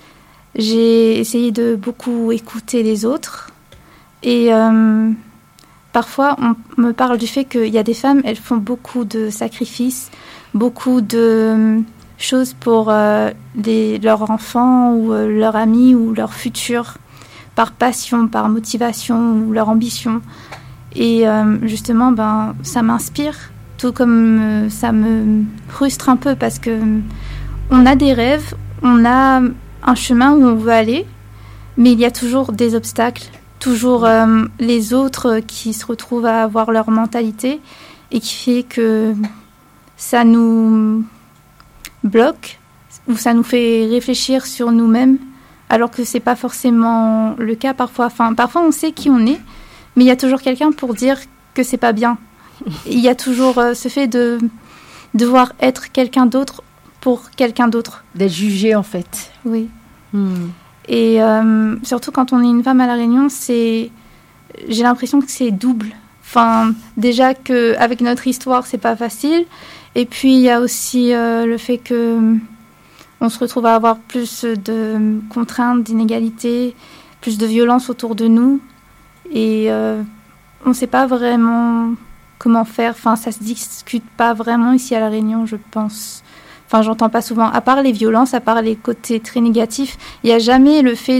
J'ai essayé de beaucoup écouter les autres. Et parfois, on me parle du fait qu'il y a des femmes, elles font beaucoup de sacrifices, beaucoup de choses pour leurs enfants ou leurs amis ou leur futur, par passion, par motivation ou leur ambition. Et justement, ça m'inspire, tout comme ça me frustre un peu parce que on a des rêves, on a un chemin où on veut aller, mais il y a toujours des obstacles, toujours les autres qui se retrouvent à avoir leur mentalité et qui fait que ça nous bloque ou ça nous fait réfléchir sur nous-mêmes alors que c'est pas forcément le cas parfois. Enfin, parfois on sait qui on est, mais il y a toujours quelqu'un pour dire que c'est pas bien. Il y a toujours ce fait de devoir être quelqu'un d'autre pour quelqu'un d'autre. D'être jugé en fait. Oui. Et surtout quand on est une femme à La Réunion, j'ai l'impression que c'est double. Enfin, déjà qu'avec notre histoire, c'est pas facile. Et puis, il y a aussi le fait qu'on se retrouve à avoir plus de contraintes, d'inégalités, plus de violence autour de nous. Et on ne sait pas vraiment comment faire. Enfin, ça ne se discute pas vraiment ici à La Réunion, je pense. Enfin, j'entends pas souvent. À part les violences, à part les côtés très négatifs, il n'y a jamais le fait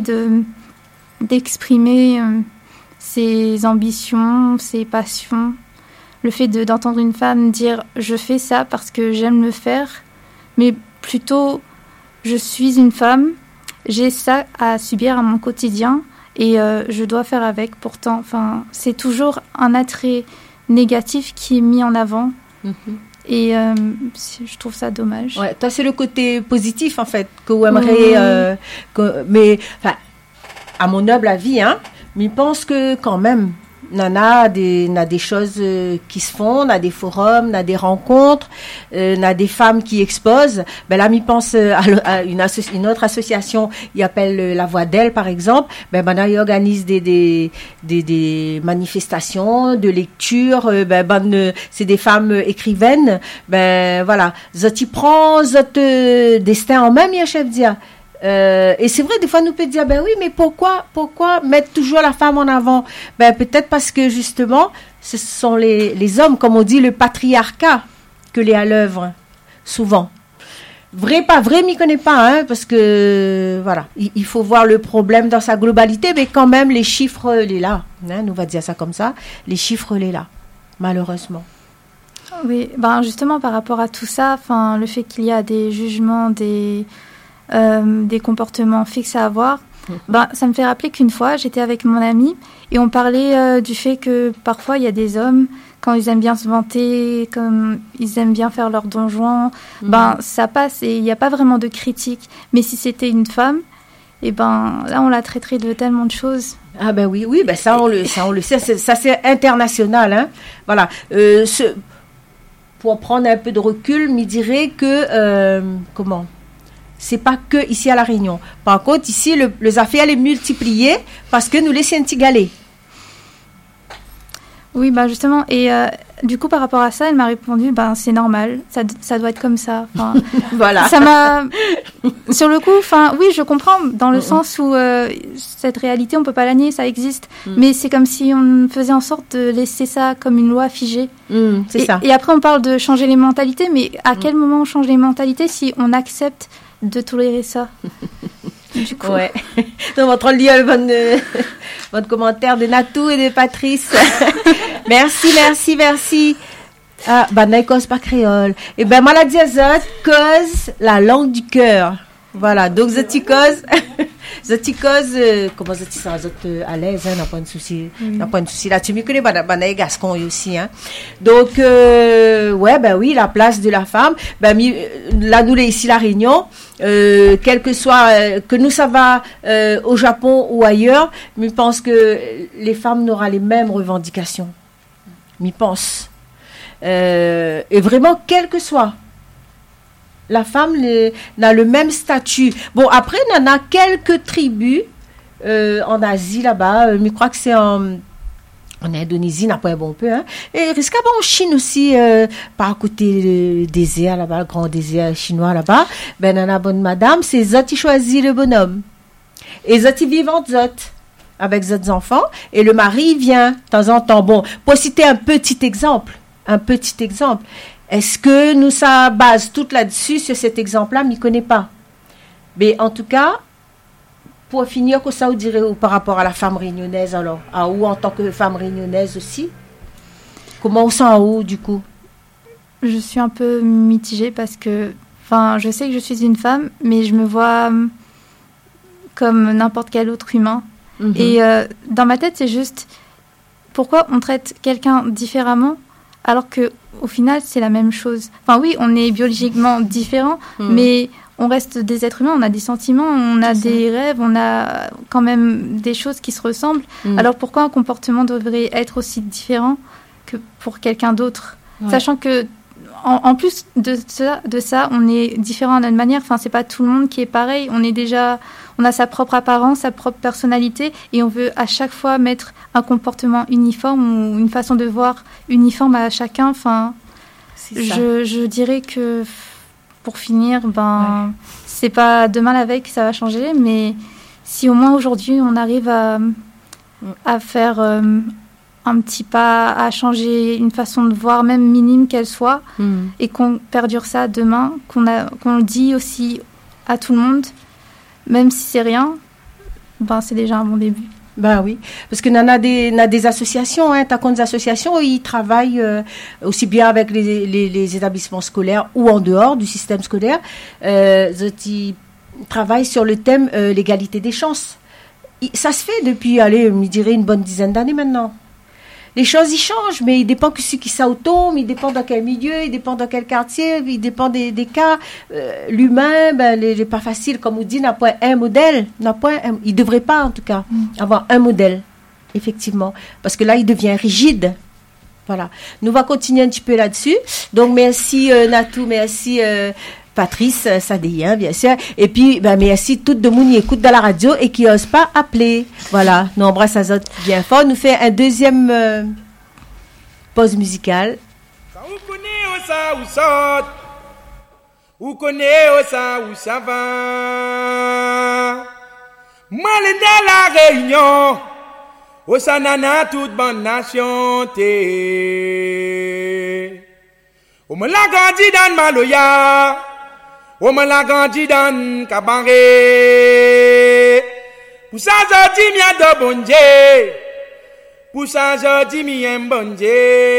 d'exprimer ses ambitions, ses passions. Le fait d'entendre une femme dire « je fais ça parce que j'aime le faire », mais plutôt « je suis une femme, j'ai ça à subir à mon quotidien et je dois faire avec ». Pourtant, enfin, c'est toujours un attrait négatif qui est mis en avant. Et je trouve ça dommage. Ouais, toi, c'est le côté positif, en fait, que vous aimeriez... mais, enfin, à mon humble avis, mais je pense que quand même, on a des choses qui se font, on a des forums, on a des rencontres, on a des femmes qui exposent. Ben là, je pense à une autre association, il appelle La Voix d'elle, par exemple. Ben là, ils organisent des manifestations, de lecture. C'est des femmes écrivaines. Ben voilà, zot y prend zot destin en main, mi chef dire. Et c'est vrai, des fois, nous peut dire, ben oui, mais pourquoi mettre toujours la femme en avant? Ben peut-être parce que justement, ce sont les hommes, comme on dit, le patriarcat que l'est à l'œuvre, souvent. Vrai, pas vrai, m'y connais pas, parce que voilà, il faut voir le problème dans sa globalité, mais quand même, les chiffres, les là, nous va dire ça comme ça, les chiffres, les là, malheureusement. Oui, justement, par rapport à tout ça, le fait qu'il y a des jugements, des comportements fixes à avoir, ça me fait rappeler qu'une fois, j'étais avec mon ami et on parlait du fait que parfois, il y a des hommes, quand ils aiment bien se vanter, comme ils aiment bien faire leur donjon, ça passe et il n'y a pas vraiment de critique. Mais si c'était une femme, là, on la traiterait de tellement de choses. Ah ben oui, ça on le sait, ça c'est international, Voilà. Pour prendre un peu de recul, je dirais que, c'est pas que ici à La Réunion. Par contre, ici, les affaires les multipliées parce que nous laissons un petit galet. Oui, justement. Et du coup, par rapport à ça, elle m'a répondu, c'est normal, ça doit être comme ça. Enfin, voilà. Ça m'a... Sur le coup, oui, je comprends, dans le sens où cette réalité, on peut pas la nier, ça existe. Mais c'est comme si on faisait en sorte de laisser ça comme une loi figée. C'est ça. Et après, on parle de changer les mentalités, mais à quel moment on change les mentalités si on accepte de tolérer ça? Du coup. Ouais. Donc, on va lire votre commentaire de Natou et de Patrice. Merci. Ah, n'a cause pas créole. Et moi, la dit cause la langue du cœur. Voilà. Donc, zati cause, comment zati ça, à l'aise, n'a pas de souci. N'a pas de souci. Là, tu me connais, gascon aussi, hein. Donc, oui, la place de la femme. Là, nous, ici, la Réunion, quel que soit, que nous, ça va, au Japon ou ailleurs, mais je pense que les femmes n'auront les mêmes revendications. Je pense. Et vraiment, quel que soit, la femme n'a le même statut. Bon, après, il y en a quelques tribus en Asie là-bas. Je crois que c'est en Indonésie, n'a pas un bon peu. Hein. Et risque en Chine aussi, par côté du désert là-bas, le grand désert chinois là-bas. Il y en a bonne madame, c'est Zoti choisit le bonhomme. Et Zoti vivante Zot, avec Zot enfants. Et le mari vient de temps en temps. Bon, pour citer un petit exemple. Est-ce que nous, ça base tout là-dessus, sur cet exemple-là, je ne connais pas. Mais en tout cas, pour finir, que ça vous dirait par rapport à la femme réunionnaise, alors, à où en tant que femme réunionnaise aussi? Comment on sent à où, du coup? Je suis un peu mitigée parce que, je sais que je suis une femme, mais je me vois comme n'importe quel autre humain. Et dans ma tête, c'est juste, pourquoi on traite quelqu'un différemment alors que au final, c'est la même chose. Oui, on est biologiquement différents, mais on reste des êtres humains, on a des sentiments, on a des rêves, on a quand même des choses qui se ressemblent. Alors pourquoi un comportement devrait être aussi différent que pour quelqu'un d'autre? Sachant que, en plus de ça, on est différent d'une manière. C'est pas tout le monde qui est pareil. On a sa propre apparence, sa propre personnalité, et on veut à chaque fois mettre un comportement uniforme ou une façon de voir uniforme à chacun. Je dirais que, pour finir, c'est pas demain la veille que ça va changer, mais si au moins aujourd'hui on arrive à faire un petit pas, à changer une façon de voir, même minime qu'elle soit, et qu'on perdure ça demain, qu'on le dit aussi à tout le monde, même si c'est rien, c'est déjà un bon début. Oui, parce que on a des associations, t'as des associations où ils travaillent aussi bien avec les établissements scolaires ou en dehors du système scolaire. Ils travaillent sur le thème l'égalité des chances. Ça se fait depuis, je dirais, une bonne dizaine d'années maintenant. Les choses y changent, mais il dépend que celui qui s'autombe, il dépend dans quel milieu, il dépend dans quel quartier, il dépend des cas. L'humain, il n'est pas facile, comme on dit, n'a pas un modèle, il ne devrait pas en tout cas avoir un modèle, effectivement, parce que là il devient rigide. Voilà. Nous va continuer un petit peu là-dessus. Donc merci Natou, merci Patrice, ça dit, bien sûr. Et puis, merci toutes de monde qui écoute dans la radio et qui n'osent pas appeler. Voilà, nous embrasse à Zot bien fort. Nous fait un deuxième pause musicale. Ou connaît ça ou ça va. Moi, la Réunion, au sanana toute bonne nation t'es. Au me la grandi dans Maloya. On me l'a grandi dans Cabaret. Pour ça, je dis m'y a de bon Dieu. Pour ça, je dis m'y aime bon Dieu.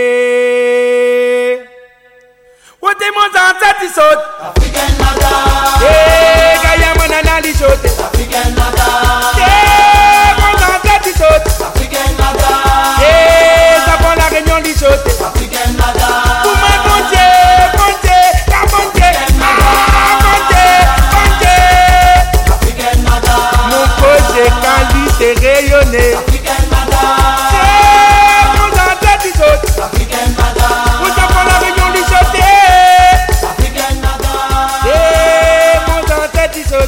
Où t'es mon ancêtre qui saute? Africaine Nada. Eh, Gaïa mon analyse saute. Africaine Nada. Eh, mon ancêtre qui saute. Africaine Nada. Eh, ça prend la Réunion qui saute. Africaine Nada. Pour moi, bon Dieu, bon Dieu, la bon Dieu. C'est qualité rayonnée. Africaine Nada. C'est mon ancêtre qui saute. Africaine Nada. Vous avez la Réunion qui saute. Africaine Nada. C'est mon ancêtre qui saute.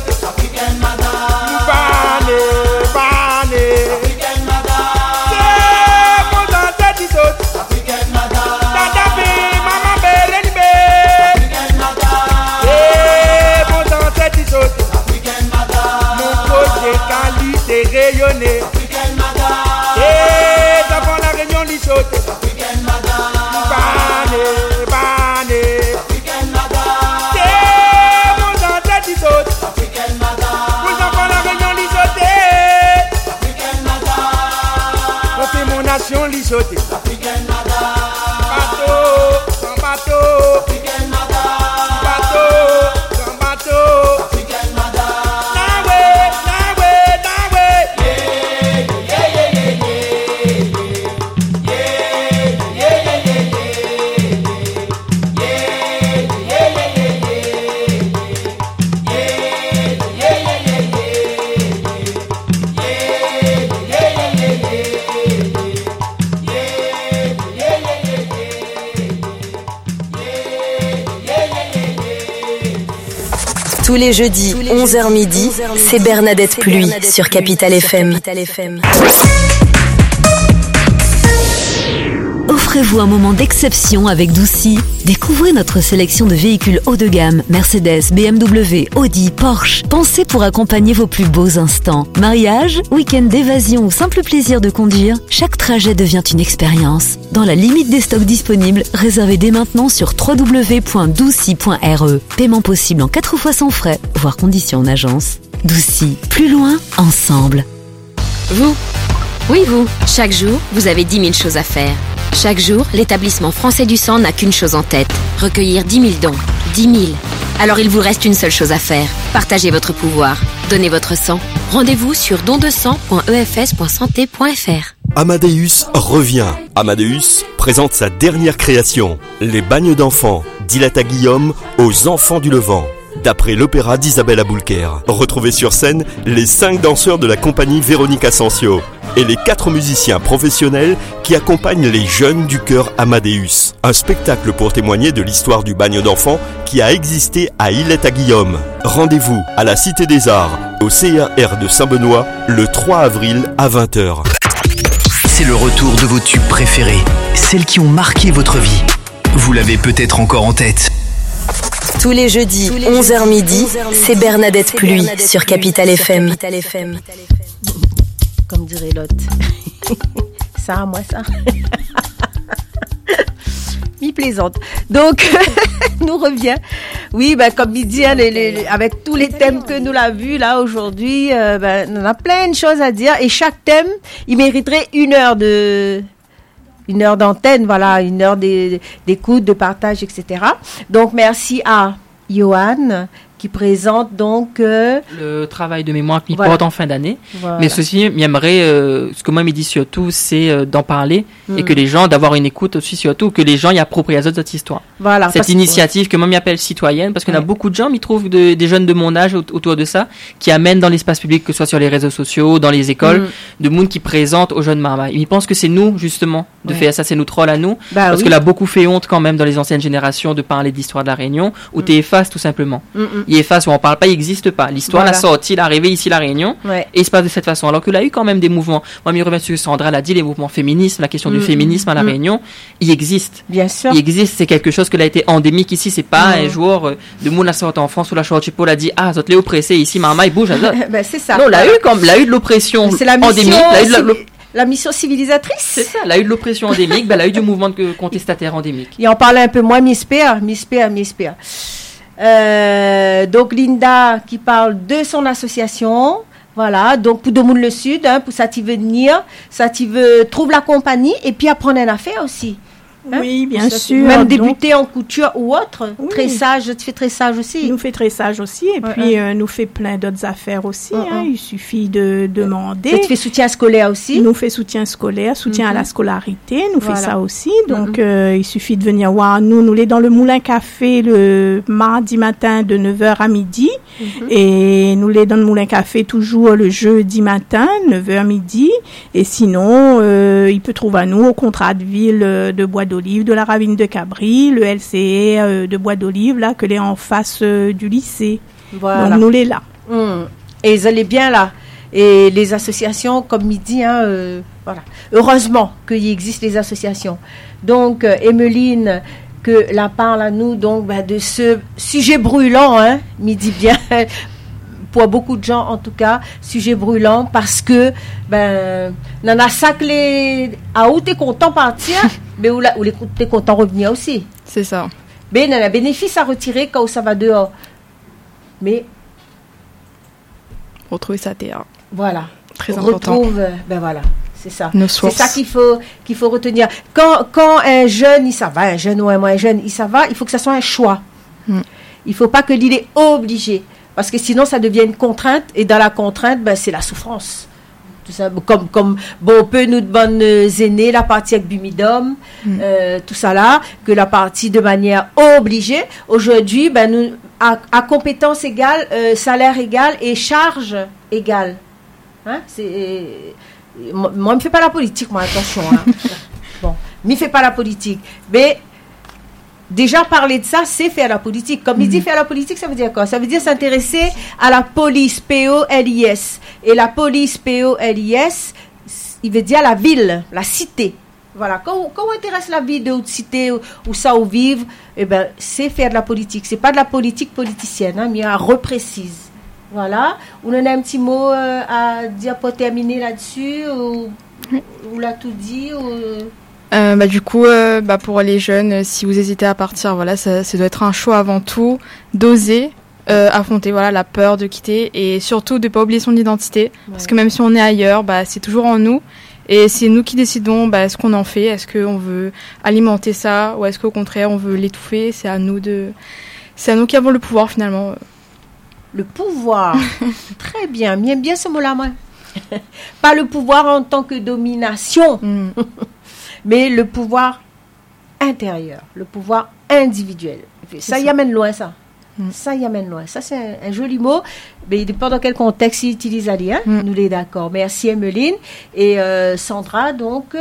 Pour enfants la réunion lisoté. Côté mon nation lisoté. Bateau, sans bateau. Bateau, sans bateau. Tous les jeudis, 11h midi, c'est Bernadette Pluie sur Capital FM. Offrez-vous un moment d'exception avec Doucy. Découvrez notre sélection de véhicules haut de gamme, Mercedes, BMW, Audi, Porsche. Pensez pour accompagner vos plus beaux instants. Mariage, week-end d'évasion ou simple plaisir de conduire, chaque trajet devient une expérience. Dans la limite des stocks disponibles, réservez dès maintenant sur www.doucy.re. Paiement possible en 4 fois sans frais, voire conditions en agence. Doucy, plus loin, ensemble. Vous, oui vous, chaque jour, vous avez 10 000 choses à faire. Chaque jour, l'établissement français du sang n'a qu'une chose en tête, recueillir 10 000 dons. 10 000. Alors il vous reste une seule chose à faire, partagez votre pouvoir, donnez votre sang. Rendez-vous sur dondesang.efs.santé.fr. Amadeus revient. Amadeus présente sa dernière création, Les bagnes d'enfants, d'Ilata Guillaume aux enfants du Levant. D'après l'opéra d'Isabelle Aboulker. Retrouvez sur scène les 5 danseurs de la compagnie Véronique Asensio et les 4 musiciens professionnels qui accompagnent les jeunes du chœur Amadeus. Un spectacle pour témoigner de l'histoire du bagne d'enfants qui a existé à Ilata-Guillaume. Rendez-vous à la Cité des Arts, au CRR de Saint-Benoît, le 3 avril à 20h. C'est le retour de vos tubes préférés, celles qui ont marqué votre vie. Vous l'avez peut-être encore en tête. Tous les jeudis, 11h midi, c'est Bernadette Pluie sur Capital FM. Comme dirait l'autre. Ça, moi, ça. Mi-plaisante. Donc, nous revient. Oui, comme il dit, avec tous les thèmes que nous l'avons vus là aujourd'hui, on a plein de choses à dire. Et chaque thème, il mériterait une heure d'antenne, voilà, une heure d'écoute, de partage, etc. Donc, merci à Johan qui présente donc le travail de mémoire qu'il porte en fin d'année. Voilà. Mais ceci, j'aimerais, ce que moi me dit surtout, c'est d'en parler et que les gens, d'avoir une écoute aussi surtout, que les gens y approprient cette histoire. Voilà. Cette initiative que moi m'appelle citoyenne, parce qu'il y a beaucoup de gens, m'y trouvent des jeunes de mon âge autour de ça, qui amènent dans l'espace public, que ce soit sur les réseaux sociaux, dans les écoles, de monde qui présente aux jeunes marmailles. Ils pensent que c'est nous, justement, de faire ça, c'est nous trolls à nous, parce que là, beaucoup fait honte quand même dans les anciennes générations de parler d'histoire de la Réunion, où t'es effaces tout simplement. Il efface où on parle pas, il n'existe pas. L'histoire, la sortie, l'arrivée ici, la Réunion, et il se passe de cette façon. Alors que là, il y a eu quand même des mouvements. Moi, je reviens sur Sandra l'a dit, les mouvements féministes, la question du féminisme à la Réunion, il existe. Bien sûr. Il existe, c'est quelque chose qui a été endémique ici, c'est pas un jour de monde la sorte en France où la Chorchipo l'a dit, ah, zot les oppressés ici, maman, il bouge, c'est ça. Non, l'a eu de l'oppression endémique, la mission civilisatrice. C'est ça, elle a eu de l'oppression endémique, elle a eu du mouvement de contestataire endémique. Et on parlait un peu moins, Mispéa. Donc Linda qui parle de son association, voilà, donc pour Demoun le Sud, pour ça tu veux venir, ça tu veux trouver la compagnie et puis apprendre une affaire aussi. Oui, bien sûr. Même débuter en couture ou autre. Oui. Tressage, tu fais tressage aussi. Nous fait tressage aussi et puis nous fait plein d'autres affaires aussi. Il suffit de demander. Et tu fais soutien scolaire aussi. Nous fait soutien scolaire, soutien à la scolarité. Nous fait ça aussi. Donc il suffit de venir voir. Nous l'est dans le Moulin Café le mardi matin de 9h à midi. Et nous l'est dans le Moulin Café toujours le jeudi matin, 9h à midi. Et sinon, il peut trouver à nous au contrat de ville de Bois d'Olive, de la Ravine de Cabri, le LCE de Bois d'Olive, là, que l'est en face du lycée. Voilà. Donc, nous l'est là. Et ils allaient bien là. Et les associations, comme il dit, voilà. Heureusement qu'il existe les associations. Donc, Emeline, que la parle à nous, donc, de ce sujet brûlant, il dit bien, pour beaucoup de gens, en tout cas, sujet brûlant, parce que, n'en a ça que les, à où t'es content partir, mais où t'es content revenir aussi. C'est ça. Mais il y a un bénéfice à retirer quand ça va dehors. Mais, retrouver sa terre. Voilà. Très important. Retrouve, voilà. C'est ça. Nos sources. C'est ça qu'il faut retenir. Quand un jeune, il s'en va, un jeune ou un moins jeune, il s'en va, il faut que ça soit un choix. Il ne faut pas que l'île est obligée. Parce que sinon, ça devient une contrainte. Et dans la contrainte, c'est la souffrance. Tout ça, comme on peut nous bonnes aînés, la partie avec Bumidum, tout ça là, que la partie de manière obligée. Aujourd'hui, nous, à compétence égale, salaire égal et charge égale. Hein? Moi, je ne fais pas la politique, moi, attention. Hein. Bon, je ne fais pas la politique. Mais déjà, parler de ça, c'est faire la politique. Comme il dit faire la politique, ça veut dire quoi? Ça veut dire s'intéresser à la police, P-O-L-I-S. Et la police, P-O-L-I-S, il veut dire la ville, la cité. Voilà. Quand on intéresse la ville de haute cité, où ça, où vivre, c'est faire de la politique. Ce n'est pas de la politique politicienne, mais à reprécise. Voilà. On en a un petit mot à dire pour terminer là-dessus, ou l'a tout dit, du coup, pour les jeunes, si vous hésitez à partir, voilà, ça doit être un choix avant tout, d'oser affronter la peur de quitter et surtout de ne pas oublier son identité. Parce que même si on est ailleurs, c'est toujours en nous. Et c'est nous qui décidons ce qu'on en fait. Est-ce qu'on veut alimenter ça ou est-ce qu'au contraire, on veut l'étouffer? C'est à nous qui avons le pouvoir finalement. Le pouvoir. Très bien. J'aime bien ce mot-là, moi. Pas le pouvoir en tant que domination, mais le pouvoir intérieur, le pouvoir individuel. Ça y amène loin, ça. Ça y amène loin. Ça, c'est un joli mot, mais il dépend dans quel contexte il utilise Ali. Nous les d'accord. Merci, Emeline. Et Sandra, donc,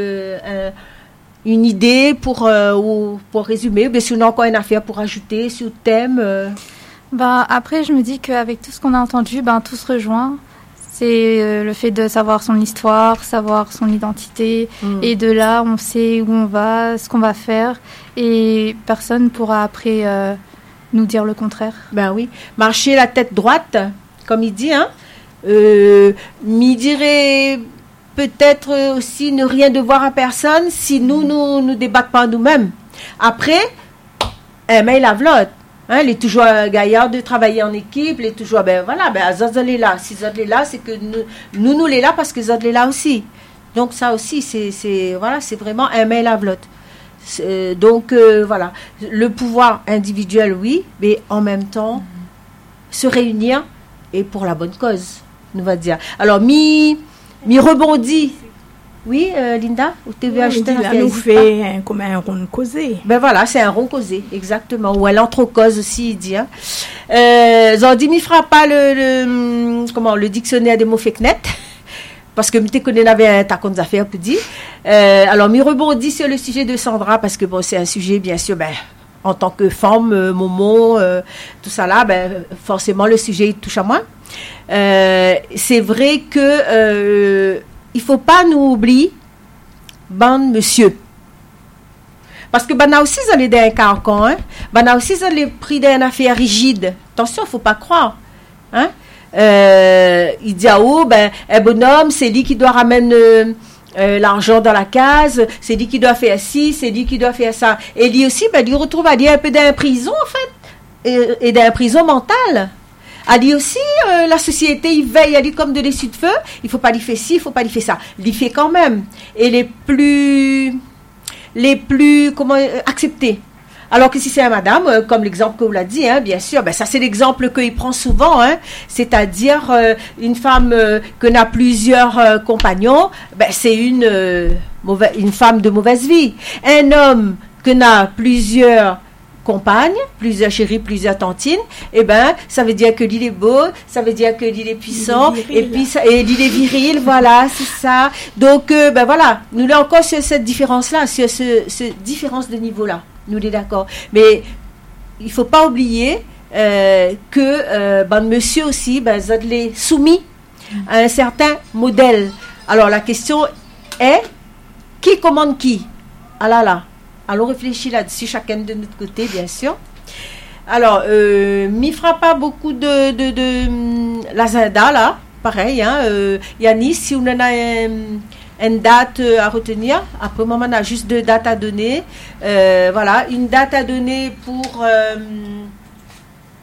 une idée pour résumer. Mais si on a encore une affaire pour ajouter sur le thème. Après, je me dis qu'avec tout ce qu'on a entendu, tout se rejoint. C'est le fait de savoir son histoire, savoir son identité. Et de là, on sait où on va, ce qu'on va faire. Et personne ne pourra après nous dire le contraire. Oui. Marcher la tête droite, comme il dit. M'y dirait peut-être aussi ne rien devoir à personne si nous débattons pas nous-mêmes. Après, un mail à v'lot. Il est toujours gaillard de travailler en équipe, il est toujours, Zod est là. Si Zod est là, c'est que nous l'est là parce que Zod est là aussi. Donc ça aussi, c'est vraiment un mail à v'lot. Donc, le pouvoir individuel, oui, mais en même temps, se réunir et pour la bonne cause, on va dire. Alors, mi rebondit. Oui, Linda, ou tu veux ajouter un nous fait un rond causé. C'est un rond causé, exactement. Ou un entrecause aussi, il dit. Zandi m'y fera pas le dictionnaire des mots fake-net, parce que tu connais avait un tacon d'affaires pour dire. Alors, m'y rebondit sur le sujet de Sandra, parce que c'est un sujet, bien sûr, en tant que femme, Momo, tout ça là, forcément, le sujet, il touche à moi. C'est vrai que il ne faut pas nous oublier, monsieur. Parce que a aussi, ils ont dans un carcan. A aussi, ils ont pris d'une affaire rigide. Attention, il ne faut pas croire. Il dit, un bonhomme, c'est lui qui doit ramener l'argent dans la case, c'est lui qui doit faire ci, c'est lui qui doit faire ça. Et lui aussi, il retrouve à dire un peu dans la prison, en fait, et dans la prison mentale. Elle dit aussi, la société, il veille, elle dit comme de l'essai de feu, il ne faut pas lui faire ci, il ne faut pas lui faire ça. Il lui fait quand même. Et les plus acceptés. Alors que si c'est un madame, comme l'exemple que vous l'avez dit, bien sûr, ça c'est l'exemple qu'il prend souvent, c'est-à-dire une femme qui n'a plusieurs compagnons, c'est une femme de mauvaise vie. Un homme qui n'a plusieurs compagnes, plusieurs chéris, plusieurs tantines, ça veut dire que l'île est beau, ça veut dire que l'île est puissant, et puis l'île est viril, voilà, c'est ça. Donc, nous l'avons encore sur cette différence-là, sur cette différence de niveau-là, nous l'est d'accord. Mais il ne faut pas oublier que monsieur aussi, il est soumis à un certain modèle. Alors, la question est, qui commande qui? Ah là. Allons réfléchir là-dessus, chacun de notre côté, bien sûr. Alors, m'y fera pas beaucoup de l'agenda, là. Pareil, Yanis, si on en a une date à retenir, après, moment, on a juste 2 dates à donner. Une date à donner pour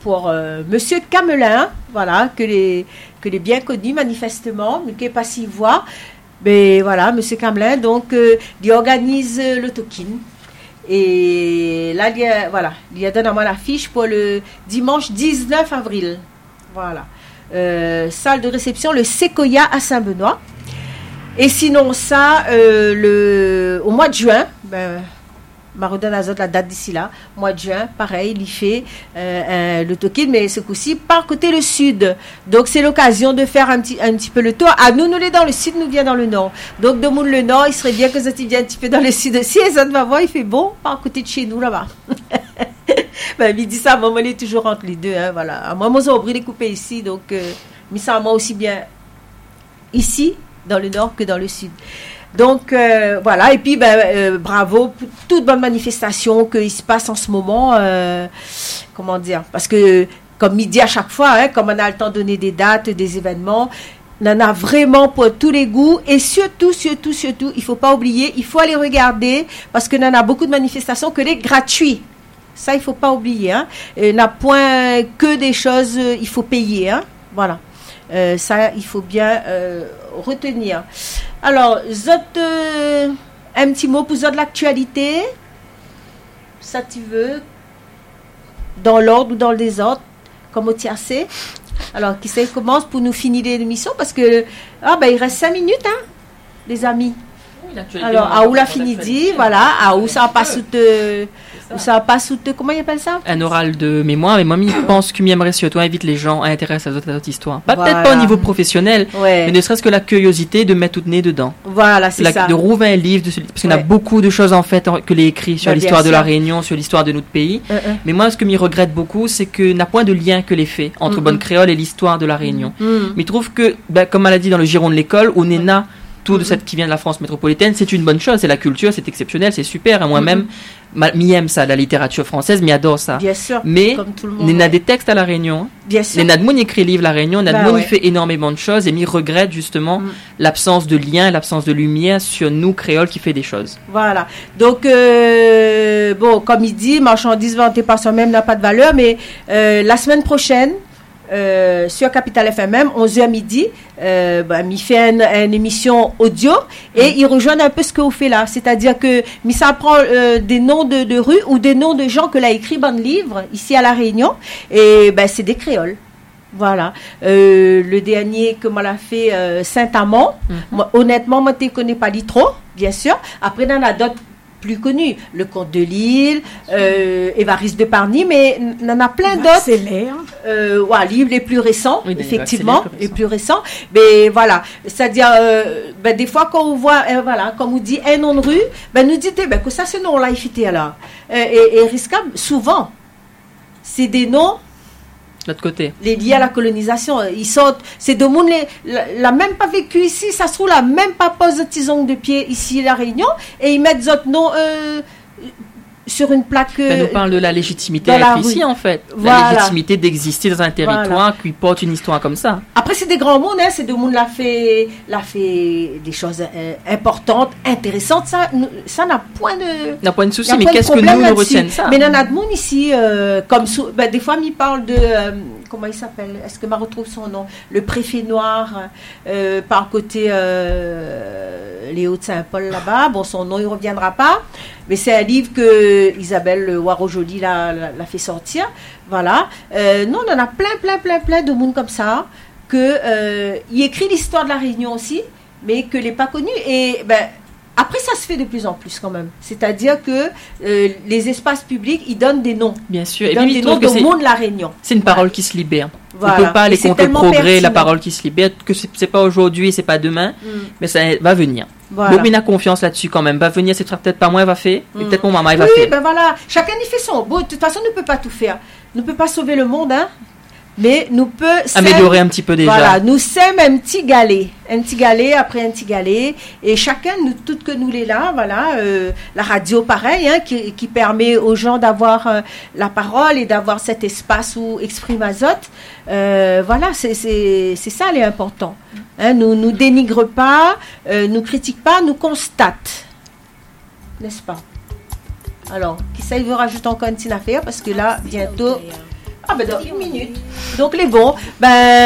pour Monsieur Camelin, voilà, que les bien connus manifestement, mais qui n'est pas si voix. Mais voilà, Monsieur Camelin, donc, il organise le tokin. Et là, il y a donné à moi l'affiche pour le dimanche 19 avril. Voilà. Salle de réception, le Séquoia à Saint-Benoît. Et sinon, ça, au mois de juin, m'a redonné la date d'ici là, mois de juin, pareil, il y fait le tokin, mais ce coup-ci par côté le sud. Donc c'est l'occasion de faire un petit peu le tour. Ah, nous les dans le sud, nous vient dans le nord. Donc de Moule le nord, il serait bien que ça vienne un petit peu dans le sud aussi. Et ça va voir, il fait bon par côté de chez nous là-bas. Il dit ça, moi, on est toujours entre les deux. Hein, voilà. Moi, j'ai oublié de couper ici, donc mais ça moi aussi bien ici dans le nord que dans le sud. Donc voilà, et puis bravo pour toute bonne manifestation qu'il se passe en ce moment, comment dire, parce que comme il dit à chaque fois, hein, comme on a le temps de donner des dates, des événements, on en a vraiment pour tous les goûts, et surtout, il faut pas oublier, il faut aller regarder, parce que on a beaucoup de manifestations que les gratuits, ça il faut pas oublier, hein, il n'a point que des choses, il faut payer, hein, voilà. Ça, il faut bien retenir. Alors, un petit mot pour de l'actualité. Ça, tu veux, dans l'ordre ou dans le désordre, comme au tiercé. Alors, qui ça commence pour nous finir l'émission, parce que il reste 5 minutes, hein, les amis. Oui, alors, à où la finidi, voilà, à où ça passe comment il appelle ça? Un oral de mémoire, mais moi, je pense que j'aimerais surtout inviter les gens à intéresser à d'autres histoires. Peut-être pas au niveau professionnel, mais ne serait-ce que la curiosité de mettre tout nez dedans. Voilà, c'est ça. De rouvrir un livre, parce qu'il y a beaucoup de choses, en fait, que les écrits sur l'histoire de la Réunion, sur l'histoire de notre pays. Mais moi, ce que je regrette beaucoup, c'est qu'il n'y a point de lien que les faits entre bonne créole et l'histoire de la Réunion. Mais je trouve que, comme elle a dit dans le giron de l'école, on est là, tout de cette qui vient de la France métropolitaine, c'est une bonne chose, c'est la culture, c'est exceptionnel, c'est super. Moi-même, j'aime ça, la littérature française, j'adore ça. Bien sûr. Mais il y a des textes à la Réunion. Bien sûr. Il y a de monde écrit livre la Réunion, il y a de monde qui fait énormément de choses, et je regrette justement l'absence de lien, l'absence de lumière sur nous créoles qui fait des choses. Voilà. Donc comme il dit, marchandise vantée par soi-même n'a pas de valeur, mais la semaine prochaine. Sur Capital FM, 11h midi, il fait une émission audio et il rejoint un peu ce que vous faites là. C'est-à-dire que ça prend des noms de rues ou des noms de gens que l'a écrit dans le livre ici à La Réunion et c'est des créoles. Voilà. Le dernier que moi l'a fait Saint-Amand. Moi, honnêtement, moi, je ne connais pas trop, bien sûr. Après, il y en a d'autres plus connu, le Comte de Lille, Évariste de Parny, mais il y en a plein d'autres. Livres les plus récents, effectivement, les plus récents. Mais voilà, c'est-à-dire, des fois quand on voit, comme on dit un nom de rue, nous dit que ça, ce nom-là, il fait alors. Et risquable, souvent, c'est des noms. L'autre côté. Les liés à la colonisation, ils sortent. C'est de monde la même pas vécu ici, ça se trouve la même pas pose de tisons de pied ici à La Réunion et ils mettent d'autres noms sur une plaque. On parle de la légitimité d'être ici en fait. Voilà. La légitimité d'exister dans un territoire qui porte une histoire comme ça. Après c'est des grands mondes, hein, c'est de monde l'a fait des choses importantes, intéressantes. Ça n'a point de souci, mais qu'est-ce que nous retiennent ça? Mais il y en a de monde ici, comme des fois il parle de comment il s'appelle? Est-ce que je retrouve son nom? Le préfet noir par côté les Hauts-de-Saint-Paul là-bas. Bon, son nom il reviendra pas, mais c'est un livre que Isabelle Waro-Joly l'a fait sortir. Voilà. Nous, on en a plein de monde comme ça il écrit l'histoire de la Réunion aussi, mais que n'est pas connu. Et après, ça se fait de plus en plus quand même. C'est-à-dire que les espaces publics, ils donnent des noms. Bien sûr. Ils donnent des noms du monde de la Réunion. C'est une parole qui se libère. Voilà. On ne peut pas aller contre le progrès, pertinent. La parole qui se libère, que c'est pas aujourd'hui, c'est pas demain, mais ça va venir. Voilà. Donc, on a confiance là-dessus quand même. Va venir, c'est peut-être pas moi, il va faire, et peut-être mon maman, il va faire. Oui, voilà. Chacun y fait son. Bon, de toute façon, on ne peut pas tout faire. On ne peut pas sauver le monde, hein. Mais nous peut améliorer un petit peu déjà. Voilà, nous sommes un petit galet après un petit galet, et chacun, nous toutes que nous les là, voilà, la radio pareil, hein, qui permet aux gens d'avoir la parole et d'avoir cet espace où exprime Azote. Voilà, c'est ça l'important. Hein, nous dénigre pas, nous critique pas, nous constate, n'est-ce pas? Alors, qui ça il veut rajouter encore une petite affaire parce que là bientôt. Ah ben dans une minute. Donc les bons, ben